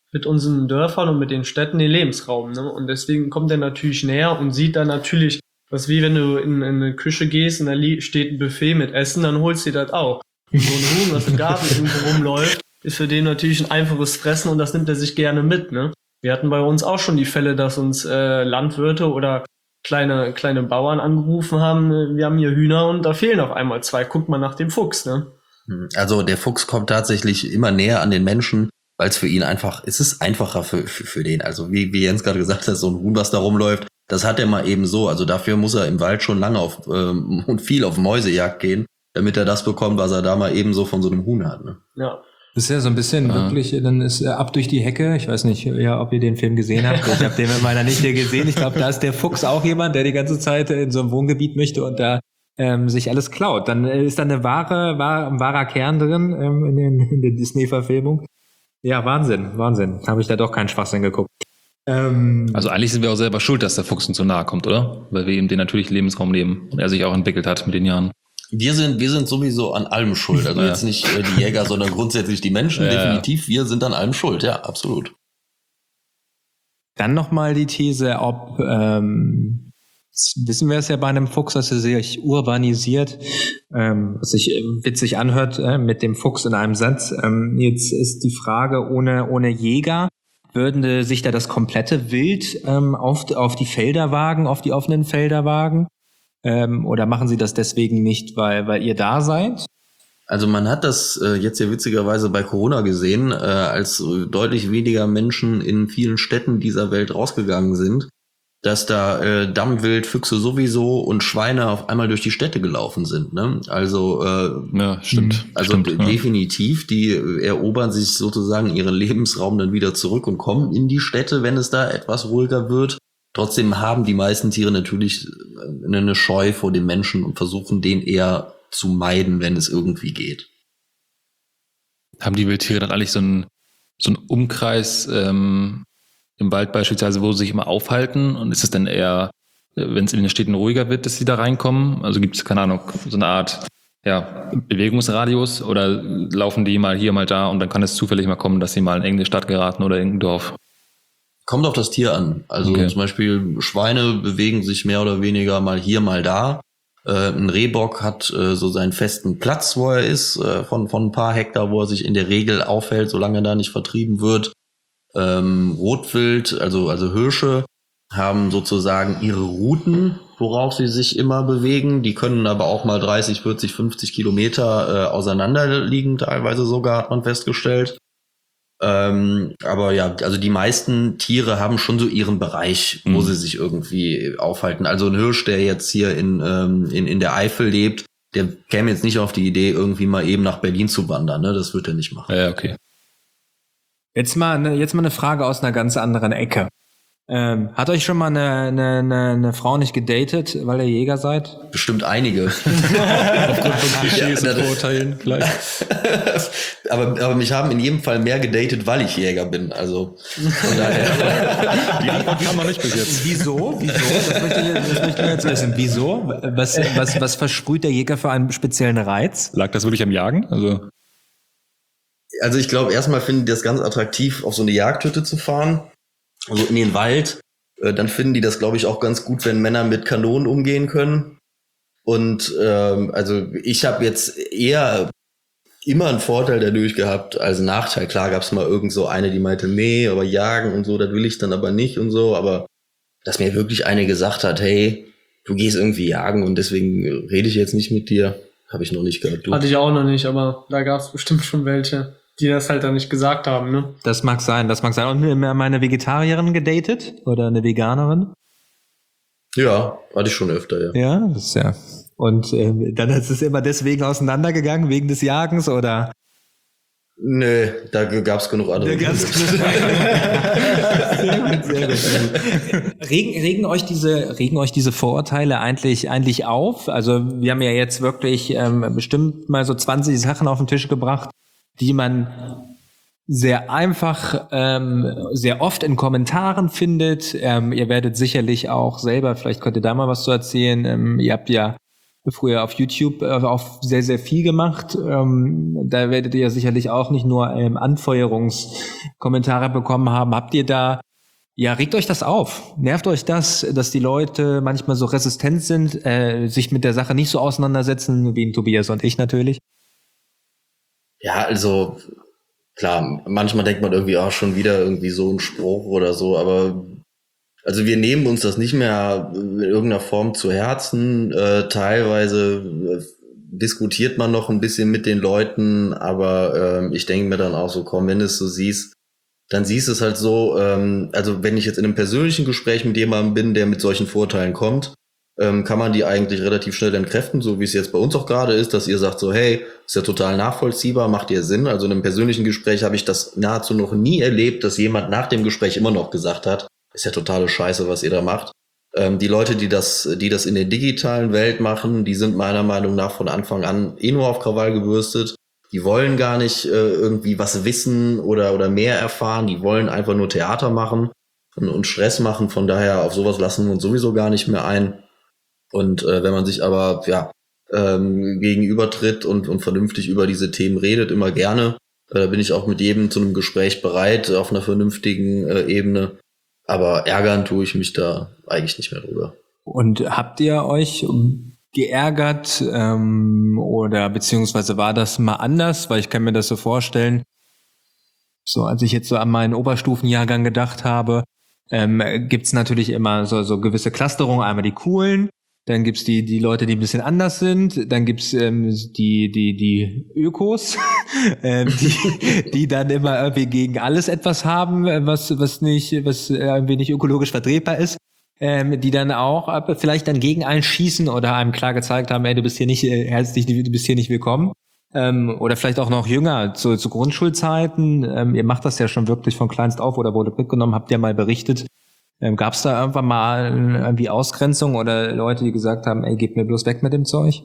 mit unseren Dörfern und mit den Städten den Lebensraum. Ne? Und deswegen kommt er natürlich näher und sieht dann natürlich, was wie wenn du in, in eine Küche gehst und da steht ein Buffet mit Essen, dann holst du dir das auch. So ein Huhn, was im Garten irgendwo rumläuft, ist für den natürlich ein einfaches Fressen und das nimmt er sich gerne mit. Ne? Wir hatten bei uns auch schon die Fälle, dass uns äh, Landwirte oder kleine kleine Bauern angerufen haben, wir haben hier Hühner und da fehlen auf einmal zwei, guck mal nach dem Fuchs. Ne? Also der Fuchs kommt tatsächlich immer näher an den Menschen, weil es für ihn einfach, es ist einfacher für, für, für den. Also wie, wie Jens gerade gesagt hat, so ein Huhn, was da rumläuft, das hat er mal eben so. Also dafür muss er im Wald schon lange auf ähm, und viel auf Mäusejagd gehen, damit er das bekommt, was er da mal eben so von so einem Huhn hat. Ne? Ja. Das ist ja so ein bisschen ja. wirklich, dann ist äh, Ab durch die Hecke. Ich weiß nicht, ja, ob ihr den Film gesehen habt. Ich habe den mit meiner Nichte gesehen. Ich glaube, da ist der Fuchs auch jemand, der die ganze Zeit in so einem Wohngebiet möchte und da ähm, sich alles klaut. Dann äh, ist da eine wahre, wahr, ein wahrer Kern drin ähm, in, den, in der Disney-Verfilmung. Ja, Wahnsinn, Wahnsinn. Habe ich da doch keinen Schwachsinn geguckt. Ähm, Also eigentlich sind wir auch selber schuld, dass der Fuchs uns so nahe kommt, oder? Weil wir ihm den natürlichen Lebensraum nehmen und er sich auch entwickelt hat mit den Jahren. Wir sind, wir sind sowieso an allem schuld. Also Ja. jetzt nicht äh, die Jäger, sondern grundsätzlich die Menschen. Ja. Definitiv, wir sind an allem schuld. Ja, absolut. Dann nochmal die These, ob, ähm, jetzt wissen wir es ja bei einem Fuchs, dass er sich urbanisiert, ähm, was sich witzig anhört, äh, mit dem Fuchs in einem Satz. Ähm, jetzt ist die Frage, ohne, ohne Jäger, würden sich da das komplette Wild ähm, auf, auf die Felder wagen, auf die offenen Felder wagen? Ähm, oder machen sie das deswegen nicht, weil, weil ihr da seid? Also man hat das äh, jetzt ja witzigerweise bei Corona gesehen, äh, als äh, deutlich weniger Menschen in vielen Städten dieser Welt rausgegangen sind, dass da äh, Dammwild, Füchse sowieso und Schweine auf einmal durch die Städte gelaufen sind. Ne? Also, äh, Ja, stimmt. also stimmt, d- ja. definitiv, die äh, erobern sich sozusagen ihren Lebensraum dann wieder zurück und kommen in die Städte, wenn es da etwas ruhiger wird. Trotzdem haben die meisten Tiere natürlich eine Scheu vor dem Menschen und versuchen den eher zu meiden, wenn es irgendwie geht. Haben die Wildtiere dann eigentlich so einen, so einen Umkreis ähm, im Wald beispielsweise, wo sie sich immer aufhalten? Und ist es dann eher, äh, wenn es in den Städten ruhiger wird, dass sie da reinkommen? Also gibt es, keine Ahnung, so eine Art ja, Bewegungsradius oder laufen die mal hier, mal da und dann kann es zufällig mal kommen, dass sie mal in irgendeine Stadt geraten oder in irgendein Dorf? Kommt auf das Tier an. Also Okay. zum Beispiel Schweine bewegen sich mehr oder weniger mal hier, mal da. Äh, ein Rehbock hat äh, so seinen festen Platz, wo er ist, äh, von, von ein paar Hektar, wo er sich in der Regel aufhält, solange er da nicht vertrieben wird. Ähm, Rotwild, also, also Hirsche, haben sozusagen ihre Routen, worauf sie sich immer bewegen. Die können aber auch mal dreißig, vierzig, fünfzig Kilometer äh, auseinander liegen, teilweise sogar, hat man festgestellt. Ähm, aber ja, also die meisten Tiere haben schon so ihren Bereich, wo Mhm. sie sich irgendwie aufhalten. Also ein Hirsch, der jetzt hier in, ähm, in, in der Eifel lebt, der käme jetzt nicht auf die Idee, irgendwie mal eben nach Berlin zu wandern, ne? Das wird er nicht machen. Ja, okay. Jetzt mal, eine, jetzt mal eine Frage aus einer ganz anderen Ecke. Ähm, hat euch schon mal eine, eine, eine, eine Frau nicht gedatet, weil ihr Jäger seid? Bestimmt einige. Aufgrund von Klischees Ja, und das- Vorurteilen vielleicht. aber, aber mich haben in jedem Fall mehr gedatet, weil ich Jäger bin. Also von daher. Die Antwort kam noch nicht bis jetzt. Wieso? Wieso? Das möchte ich, das möchte ich jetzt wissen. Wieso? Was, was, was versprüht der Jäger für einen speziellen Reiz? Lag das wirklich am Jagen? Also Also ich glaube, erstmal finden die das ganz attraktiv, auf so eine Jagdhütte zu fahren. Also in den Wald. Äh, dann finden die das, glaube ich, auch ganz gut, wenn Männer mit Kanonen umgehen können. Und ähm, also ich habe jetzt eher immer einen Vorteil dadurch gehabt als einen Nachteil. Klar gab es mal irgend so eine, die meinte, nee, aber jagen und so, das will ich dann aber nicht und so. Aber dass mir wirklich eine gesagt hat, hey, du gehst irgendwie jagen und deswegen rede ich jetzt nicht mit dir, habe ich noch nicht gehört. Du. Hatte ich auch noch nicht, aber da gab es bestimmt schon welche, die das halt dann nicht gesagt haben, ne? Das mag sein, das mag sein. Und mal eine Vegetarierin gedatet? Oder eine Veganerin? Ja, hatte ich schon öfter, ja. Ja, das ist ja. Und ähm, dann ist es immer deswegen auseinandergegangen, wegen des Jagens, oder? Nee, da gab es genug andere. Sehr gut, sehr gut. Regen, regen euch diese, regen euch diese Vorurteile eigentlich, eigentlich auf? Also, wir haben ja jetzt wirklich ähm, bestimmt mal so zwanzig Sachen auf den Tisch gebracht, die man sehr einfach, ähm, sehr oft in Kommentaren findet. Ähm, ihr werdet sicherlich auch selber, vielleicht könnt ihr da mal was zu erzählen. Ähm, ihr habt ja früher auf YouTube äh, auch sehr, sehr viel gemacht. Ähm, da werdet ihr ja sicherlich auch nicht nur ähm, Anfeuerungskommentare bekommen haben. Habt ihr da, ja, regt euch das auf? Nervt euch das, dass die Leute manchmal so resistent sind, äh, sich mit der Sache nicht so auseinandersetzen, wie ein Tobias und ich natürlich? Ja, also klar, manchmal denkt man irgendwie auch schon wieder irgendwie so ein Spruch oder so, aber also wir nehmen uns das nicht mehr in irgendeiner Form zu Herzen. Äh, teilweise äh, diskutiert man noch ein bisschen mit den Leuten, aber äh, ich denke mir dann auch so, komm, wenn du es so siehst, dann siehst du es halt so, ähm, also wenn ich jetzt in einem persönlichen Gespräch mit jemandem bin, der mit solchen Vorurteilen kommt, ähm, kann man die eigentlich relativ schnell entkräften, so wie es jetzt bei uns auch gerade ist, dass ihr sagt so, hey, ist ja total nachvollziehbar, macht ihr Sinn. Also in einem persönlichen Gespräch habe ich das nahezu noch nie erlebt, dass jemand nach dem Gespräch immer noch gesagt hat, ist ja totale Scheiße, was ihr da macht. Ähm, die Leute, die das, die das in der digitalen Welt machen, die sind meiner Meinung nach von Anfang an eh nur auf Krawall gebürstet. Die wollen gar nicht äh, irgendwie was wissen oder, oder mehr erfahren. Die wollen einfach nur Theater machen und, und Stress machen. Von daher, auf sowas lassen wir uns sowieso gar nicht mehr ein. Und äh, wenn man sich aber ja ähm, gegenübertritt und, und vernünftig über diese Themen redet, immer gerne. Da äh, bin ich auch mit jedem zu einem Gespräch bereit, auf einer vernünftigen äh, Ebene. Aber ärgern tue ich mich da eigentlich nicht mehr drüber. Und habt ihr euch geärgert ähm, oder beziehungsweise war das mal anders? Weil ich kann mir das so vorstellen, so als ich jetzt so an meinen Oberstufenjahrgang gedacht habe, ähm, gibt's natürlich immer so, so gewisse Clusterungen, einmal die Coolen, dann gibt's die die Leute, die ein bisschen anders sind, dann gibt's ähm, die die die Ökos, ähm, die die dann immer irgendwie gegen alles etwas haben, was was nicht was irgendwie nicht ökologisch vertretbar ist, ähm, die dann auch äh, vielleicht dann gegen einen schießen oder einem klar gezeigt haben, ey, du bist hier nicht äh, herzlich, du bist hier nicht willkommen. Ähm, oder vielleicht auch noch jünger, zu, zu Grundschulzeiten. Ähm, ihr macht das ja schon wirklich von kleinst auf oder wurde mitgenommen, habt ihr mal berichtet. Ähm, Gab es da irgendwann mal irgendwie Ausgrenzung oder Leute, die gesagt haben, ey, geht mir bloß weg mit dem Zeug?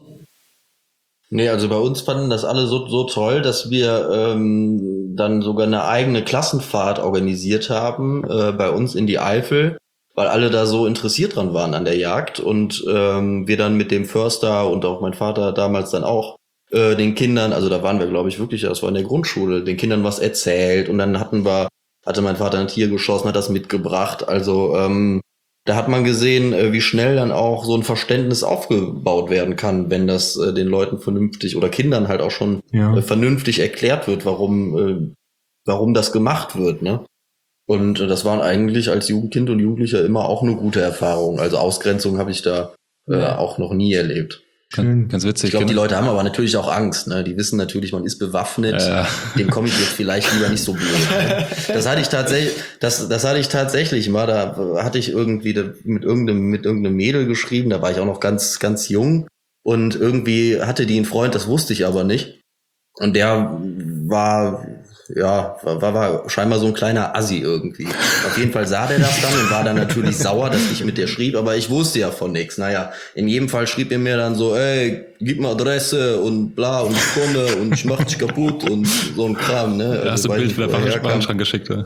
Nee, also bei uns fanden das alle so, so toll, dass wir ähm, dann sogar eine eigene Klassenfahrt organisiert haben, äh, bei uns in die Eifel, weil alle da so interessiert dran waren an der Jagd und ähm, wir dann mit dem Förster und auch mein Vater damals dann auch äh, den Kindern, also da waren wir glaube ich wirklich, das war in der Grundschule, den Kindern was erzählt und dann hatten wir hatte mein Vater ein Tier geschossen, hat das mitgebracht. Also ähm, da hat man gesehen, äh, wie schnell dann auch so ein Verständnis aufgebaut werden kann, wenn das äh, den Leuten vernünftig oder Kindern halt auch schon ja. äh, vernünftig erklärt wird, warum äh, warum das gemacht wird, ne? Und äh, das waren eigentlich als Jugendkind und Jugendlicher immer auch eine gute Erfahrung. Also Ausgrenzung habe ich da äh, ja. auch noch nie erlebt. Schön. Ganz witzig. Ich glaube, die genau. Leute haben aber natürlich auch Angst. Ne? Die wissen natürlich, man ist bewaffnet. Ja. Dem komme ich jetzt vielleicht lieber nicht so blöd. Ne? Das hatte ich tatsächlich, das, das hatte ich tatsächlich mal. Da hatte ich irgendwie mit irgendeinem, mit irgendeinem Mädel geschrieben. Da war ich auch noch ganz, ganz jung. Und irgendwie hatte die einen Freund, das wusste ich aber nicht. Und der war, ja, war, war scheinbar so ein kleiner Assi irgendwie. Auf jeden Fall sah der das dann und war dann natürlich sauer, dass ich mit der schrieb, aber ich wusste ja von nichts. Naja, in jedem Fall schrieb er mir dann so, ey, gib mir Adresse und bla und ich komme und ich mach dich kaputt und so ein Kram, ne? Da hast du ein Bild für den Warenschrank geschickt, oder?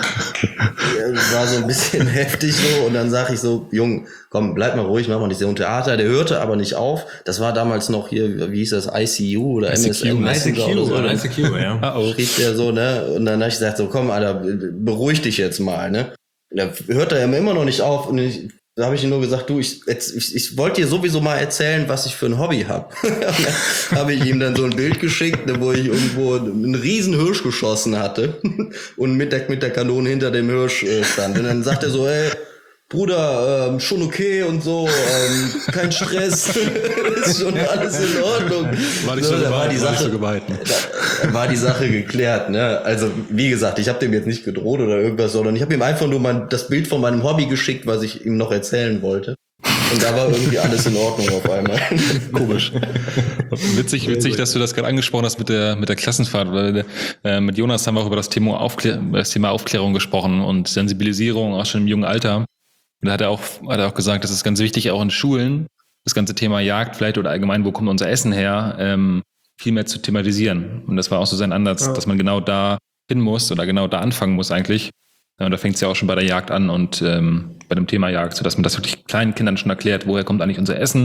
Ja, das war so ein bisschen heftig so und dann sag ich so, Jung, komm, bleib mal ruhig, mach mal nicht so ein Theater. Der hörte aber nicht auf. Das war damals noch hier, wie hieß das, I C U oder M S N Messenger oder so. I C Q, ja. Schrieb der so, ne? Und dann habe ich gesagt, so komm, Alter, beruhig dich jetzt mal, ne? Und da hört er immer noch nicht auf und ich, da habe ich ihm nur gesagt, du, ich, ich, ich wollte dir sowieso mal erzählen, was ich für ein Hobby habe. Habe ich ihm dann so ein Bild geschickt, ne, wo ich irgendwo einen riesen Hirsch geschossen hatte und mit der, mit der Kanone hinter dem Hirsch äh, stand. Und dann sagt er so, ey, Bruder, ähm, schon okay und so, ähm, kein Stress, ist schon alles in Ordnung. War nicht so, so, da war die war Sache, nicht so gemeint. Da war die Sache geklärt, ne? Also wie gesagt, ich habe dem jetzt nicht gedroht oder irgendwas, sondern ich habe ihm einfach nur mein, das Bild von meinem Hobby geschickt, was ich ihm noch erzählen wollte. Und da war irgendwie alles in Ordnung auf einmal. Komisch. Witzig, witzig, dass du das gerade angesprochen hast mit der mit der Klassenfahrt. Weil, äh, mit Jonas haben wir auch über das Thema, Aufklär- das Thema Aufklärung gesprochen und Sensibilisierung auch schon im jungen Alter. Und da hat er auch, hat er auch gesagt, das ist ganz wichtig, auch in Schulen, das ganze Thema Jagd vielleicht oder allgemein, wo kommt unser Essen her, ähm, viel mehr zu thematisieren. Und das war auch so sein Ansatz, ja. dass man genau da hin muss oder genau da anfangen muss eigentlich. Ja, und da fängt es ja auch schon bei der Jagd an und ähm, bei dem Thema Jagd, sodass man das wirklich kleinen Kindern schon erklärt, woher kommt eigentlich unser Essen,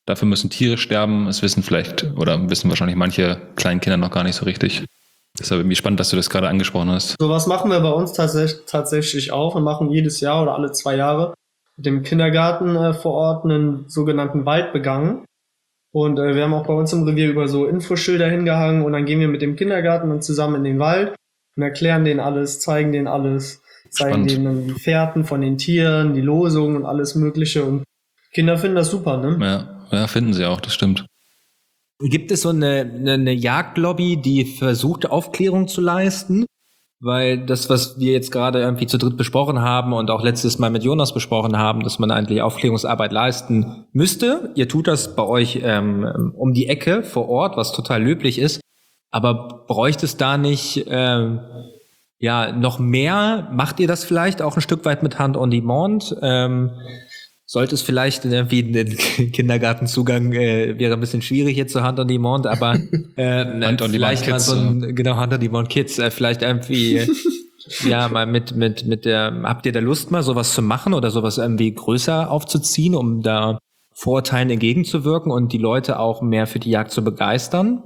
dafür müssen Tiere sterben. Das wissen vielleicht oder wissen wahrscheinlich manche kleinen Kinder noch gar nicht so richtig. Deshalb irgendwie spannend, dass du das gerade angesprochen hast. So was machen wir bei uns tats- tatsächlich auch. Wir machen jedes Jahr oder alle zwei Jahre mit dem Kindergarten äh, vor Ort einen sogenannten Waldbegang. Und äh, wir haben auch bei uns im Revier über so Infoschilder hingehangen und dann gehen wir mit dem Kindergarten dann zusammen in den Wald und erklären denen alles, zeigen denen alles, zeigen Spannend. denen die Fährten von den Tieren, die Losungen und alles Mögliche. Und Kinder finden das super, ne? Ja, ja, finden sie auch, das stimmt. Gibt es so eine, eine, eine Jagdlobby, die versucht, Aufklärung zu leisten? Weil das, was wir jetzt gerade irgendwie zu dritt besprochen haben und auch letztes Mal mit Jonas besprochen haben, dass man eigentlich Aufklärungsarbeit leisten müsste. Ihr tut das bei euch ähm, um die Ecke vor Ort, was total löblich ist. Aber bräuchte es da nicht ähm, ja noch mehr? Macht ihr das vielleicht auch ein Stück weit mit Hand on Demand? Ähm, Sollte es vielleicht irgendwie ein Kindergartenzugang äh, wäre ein bisschen schwierig jetzt zur Hand on Demand, aber äh, Hand on vielleicht Demand mal so ein, genau, Hand on Demand Kids, äh, vielleicht irgendwie ja mal mit mit mit der, habt ihr da Lust mal sowas zu machen oder sowas irgendwie größer aufzuziehen, um da Vorurteilen entgegenzuwirken und die Leute auch mehr für die Jagd zu begeistern?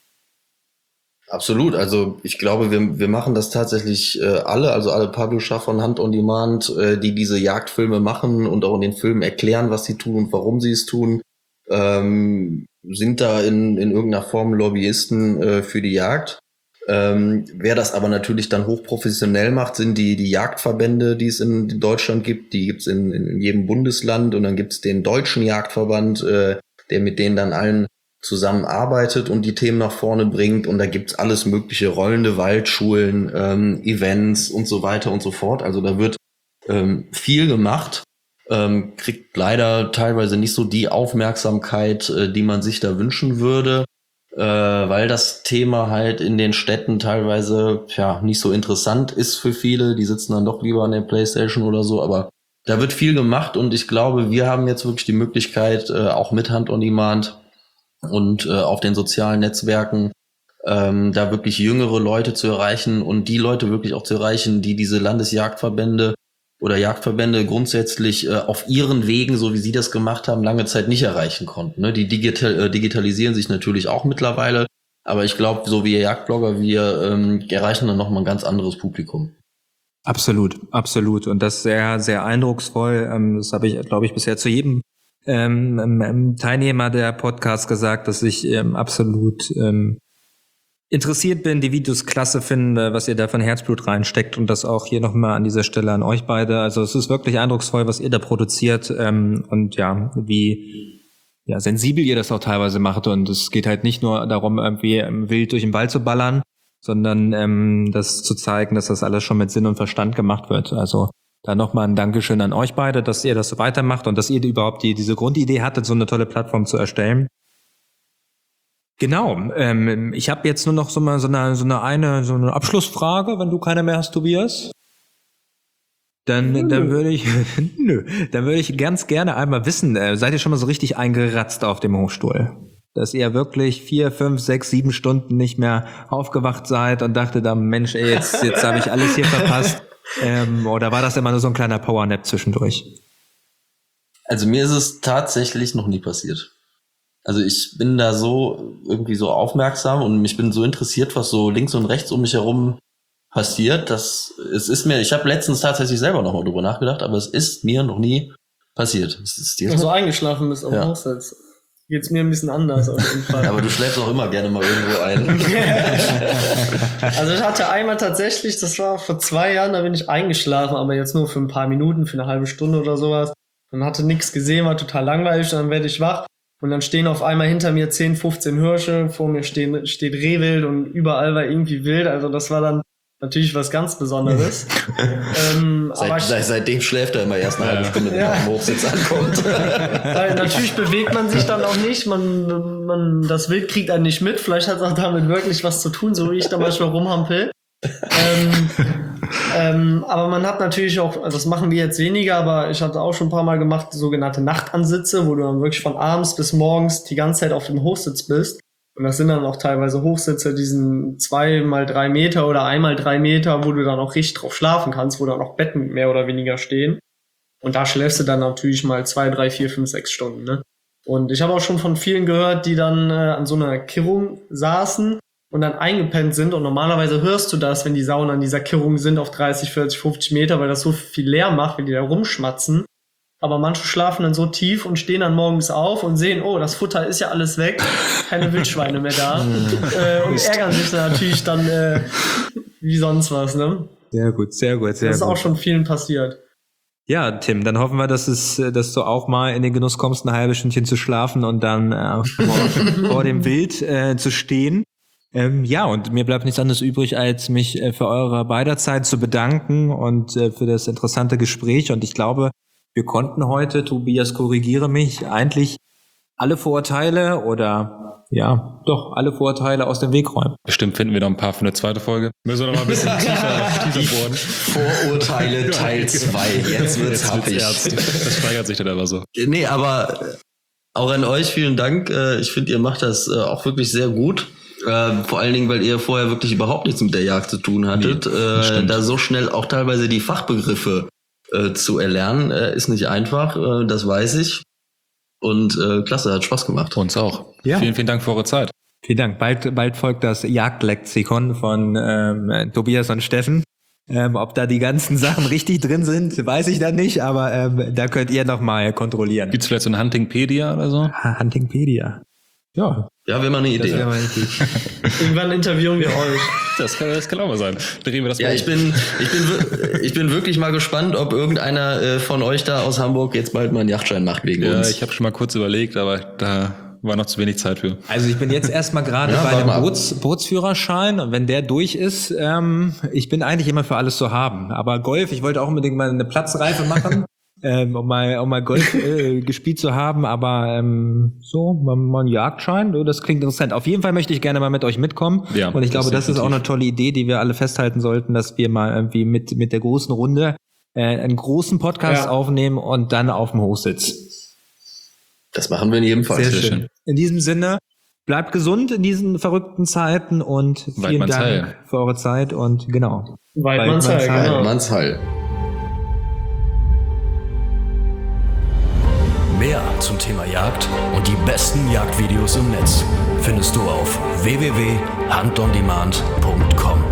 Absolut, also ich glaube, wir, wir machen das tatsächlich äh, alle, also alle Publisher von Hand on Demand, äh, die diese Jagdfilme machen und auch in den Filmen erklären, was sie tun und warum sie es tun, ähm, sind da in, in irgendeiner Form Lobbyisten äh, für die Jagd. Ähm, wer das aber natürlich dann hochprofessionell macht, sind die, die Jagdverbände, die es in Deutschland gibt. Die gibt's in, in jedem Bundesland und dann gibt's den Deutschen Jagdverband, äh, der mit denen dann allen zusammenarbeitet und die Themen nach vorne bringt, und da gibt's alles mögliche, rollende Waldschulen, ähm, Events und so weiter und so fort. Also da wird ähm, viel gemacht, ähm, kriegt leider teilweise nicht so die Aufmerksamkeit, äh, die man sich da wünschen würde, äh, weil das Thema halt in den Städten teilweise ja nicht so interessant ist für viele. Die sitzen dann doch lieber an der Playstation oder so, aber da wird viel gemacht und ich glaube, wir haben jetzt wirklich die Möglichkeit, äh, auch mit Hand on Demand und äh, auf den sozialen Netzwerken ähm, da wirklich jüngere Leute zu erreichen und die Leute wirklich auch zu erreichen, die diese Landesjagdverbände oder Jagdverbände grundsätzlich äh, auf ihren Wegen, so wie sie das gemacht haben, lange Zeit nicht erreichen konnten. Ne? Die digital, äh, digitalisieren sich natürlich auch mittlerweile, aber ich glaube, so wie Jagdblogger, wir ähm, erreichen dann nochmal ein ganz anderes Publikum. Absolut, absolut. Und das sehr, sehr eindrucksvoll. Ähm, das habe ich, glaube ich, bisher zu jedem Ähm, ähm, Teilnehmer der Podcast gesagt, dass ich ähm, absolut ähm, interessiert bin, die Videos klasse finde, was ihr da von Herzblut reinsteckt und das auch hier nochmal an dieser Stelle an euch beide. Also es ist wirklich eindrucksvoll, was ihr da produziert ähm, und ja, wie ja sensibel ihr das auch teilweise macht, und es geht halt nicht nur darum, irgendwie ähm, wild durch den Wald zu ballern, sondern ähm, das zu zeigen, dass das alles schon mit Sinn und Verstand gemacht wird. Also da nochmal ein Dankeschön an euch beide, dass ihr das so weitermacht und dass ihr überhaupt die, diese Grundidee hattet, so eine tolle Plattform zu erstellen. Genau, ähm, ich habe jetzt nur noch so mal so eine, so eine, eine, so eine Abschlussfrage, wenn du keine mehr hast, Tobias. Dann, nö. dann würde ich, nö, dann würde ich ganz gerne einmal wissen, äh, seid ihr schon mal so richtig eingeratzt auf dem Hochstuhl? Dass ihr wirklich vier, fünf, sechs, sieben Stunden nicht mehr aufgewacht seid und dachtet dann, Mensch, ey, jetzt, jetzt habe ich alles hier verpasst. Ähm, oder war das immer nur so ein kleiner Powernap zwischendurch? Also mir ist es tatsächlich noch nie passiert. Also ich bin da so irgendwie so aufmerksam und ich bin so interessiert, was so links und rechts um mich herum passiert, dass es ist mir, ich habe letztens tatsächlich selber noch mal drüber nachgedacht, aber es ist mir noch nie passiert. Es ist dir so eingeschlafen bist auf dem ja. Hochsitz. Geht's mir ein bisschen anders auf jeden Fall. Aber du schläfst auch immer gerne mal irgendwo ein. Also ich hatte einmal tatsächlich, das war vor zwei Jahren, da bin ich eingeschlafen, aber jetzt nur für ein paar Minuten, für eine halbe Stunde oder sowas. Und hatte nichts gesehen, war total langweilig, dann werde ich wach und dann stehen auf einmal hinter mir zehn, fünfzehn Hirsche, vor mir stehen, steht Rehwild und überall war irgendwie wild, also das war dann natürlich was ganz Besonderes. ähm, Seit, aber seit, seitdem schläft er immer erst eine halbe Stunde, wenn er am Hochsitz ankommt. Weil natürlich bewegt man sich dann auch nicht, man, man, das Wild kriegt einen nicht mit, vielleicht hat es auch damit wirklich was zu tun, so wie ich da manchmal rumhampel. ähm, ähm, aber man hat natürlich auch, also das machen wir jetzt weniger, aber ich hatte auch schon ein paar Mal gemacht, sogenannte Nachtansitze, wo du dann wirklich von abends bis morgens die ganze Zeit auf dem Hochsitz bist. Und das sind dann auch teilweise Hochsitze, die sind zwei mal drei Meter oder einmal drei Meter, wo du dann auch richtig drauf schlafen kannst, wo dann auch Betten mehr oder weniger stehen. Und da schläfst du dann natürlich mal zwei, drei, vier, fünf, sechs Stunden, ne? Und ich habe auch schon von vielen gehört, die dann äh, an so einer Kirrung saßen und dann eingepennt sind. Und normalerweise hörst du das, wenn die Sauen an dieser Kirrung sind auf dreißig, vierzig, fünfzig Meter, weil das so viel leer macht, wenn die da rumschmatzen. Aber manche schlafen dann so tief und stehen dann morgens auf und sehen, oh, das Futter ist ja alles weg, keine Wildschweine mehr da. äh, und ärgern sich dann natürlich dann äh, wie sonst was, ne? Sehr gut, sehr gut, sehr gut. Das ist auch schon vielen passiert. Ja, Tim, dann hoffen wir, dass es, dass du auch mal in den Genuss kommst, ein halbes Stündchen zu schlafen und dann äh, vor, vor dem Wild äh, zu stehen. Ähm, ja, und mir bleibt nichts anderes übrig, als mich äh, für eure beider Zeit zu bedanken und äh, für das interessante Gespräch. Und ich glaube, wir konnten heute, Tobias, korrigiere mich, eigentlich alle Vorurteile oder ja, doch alle Vorurteile aus dem Weg räumen. Bestimmt finden wir noch ein paar für eine zweite Folge. Müssen wir noch mal ein bisschen tiefer, tiefer bohren. Vorurteile Teil zwei. Jetzt wird's happig. Das steigert sich dann aber so. Nee, aber auch an euch vielen Dank. Ich finde, ihr macht das auch wirklich sehr gut. Vor allen Dingen, weil ihr vorher wirklich überhaupt nichts mit der Jagd zu tun hattet. Nee, da so schnell auch teilweise die Fachbegriffe zu erlernen, ist nicht einfach. Das weiß ich. Und äh, klasse, hat Spaß gemacht. Uns auch. Ja. Vielen, vielen Dank für eure Zeit. Vielen Dank. Bald, bald folgt das Jagdlexikon von ähm, Tobias und Steffen. Ähm, ob da die ganzen Sachen richtig drin sind, weiß ich dann nicht, aber ähm, da könnt ihr nochmal kontrollieren. Gibt's vielleicht so ein Huntingpedia oder so? Huntingpedia. Ja. Ja, wäre mal eine Idee. Das mal Irgendwann interviewen wir euch. Das kann, das kann auch mal sein. Drehen wir das mal. Ja, ich bin, ich bin, ich bin wirklich mal gespannt, ob irgendeiner äh, von euch da aus Hamburg jetzt bald mal einen Yachtschein macht wegen ja, uns. Ich habe schon mal kurz überlegt, aber da war noch zu wenig Zeit für. Also ich bin jetzt erstmal gerade Ja, bei warte einem mal ab. Boots, Bootsführerschein und wenn der durch ist, ähm, ich bin eigentlich immer für alles zu haben. Aber Golf, ich wollte auch unbedingt mal eine Platzreife machen, ähm, um mal, um mal Golf äh, gespielt zu haben, aber ähm, so, mal, mal ein Jagdschein, das klingt interessant. Auf jeden Fall möchte ich gerne mal mit euch mitkommen. Ja, und ich glaube, das ist auch eine tolle Idee, die wir alle festhalten sollten, dass wir mal irgendwie mit, mit der großen Runde äh, einen großen Podcast Ja. aufnehmen und dann auf dem Hochsitz. Das machen wir in jedem Fall. Sehr sehr schön. schön. In diesem Sinne, bleibt gesund in diesen verrückten Zeiten und vielen Weidmanns Dank Heil. für eure Zeit und genau. Weidmanns Heil, Heil. genau. Mannsheil. Mehr zum Thema Jagd und die besten Jagdvideos im Netz findest du auf w w w punkt hunt on demand punkt com.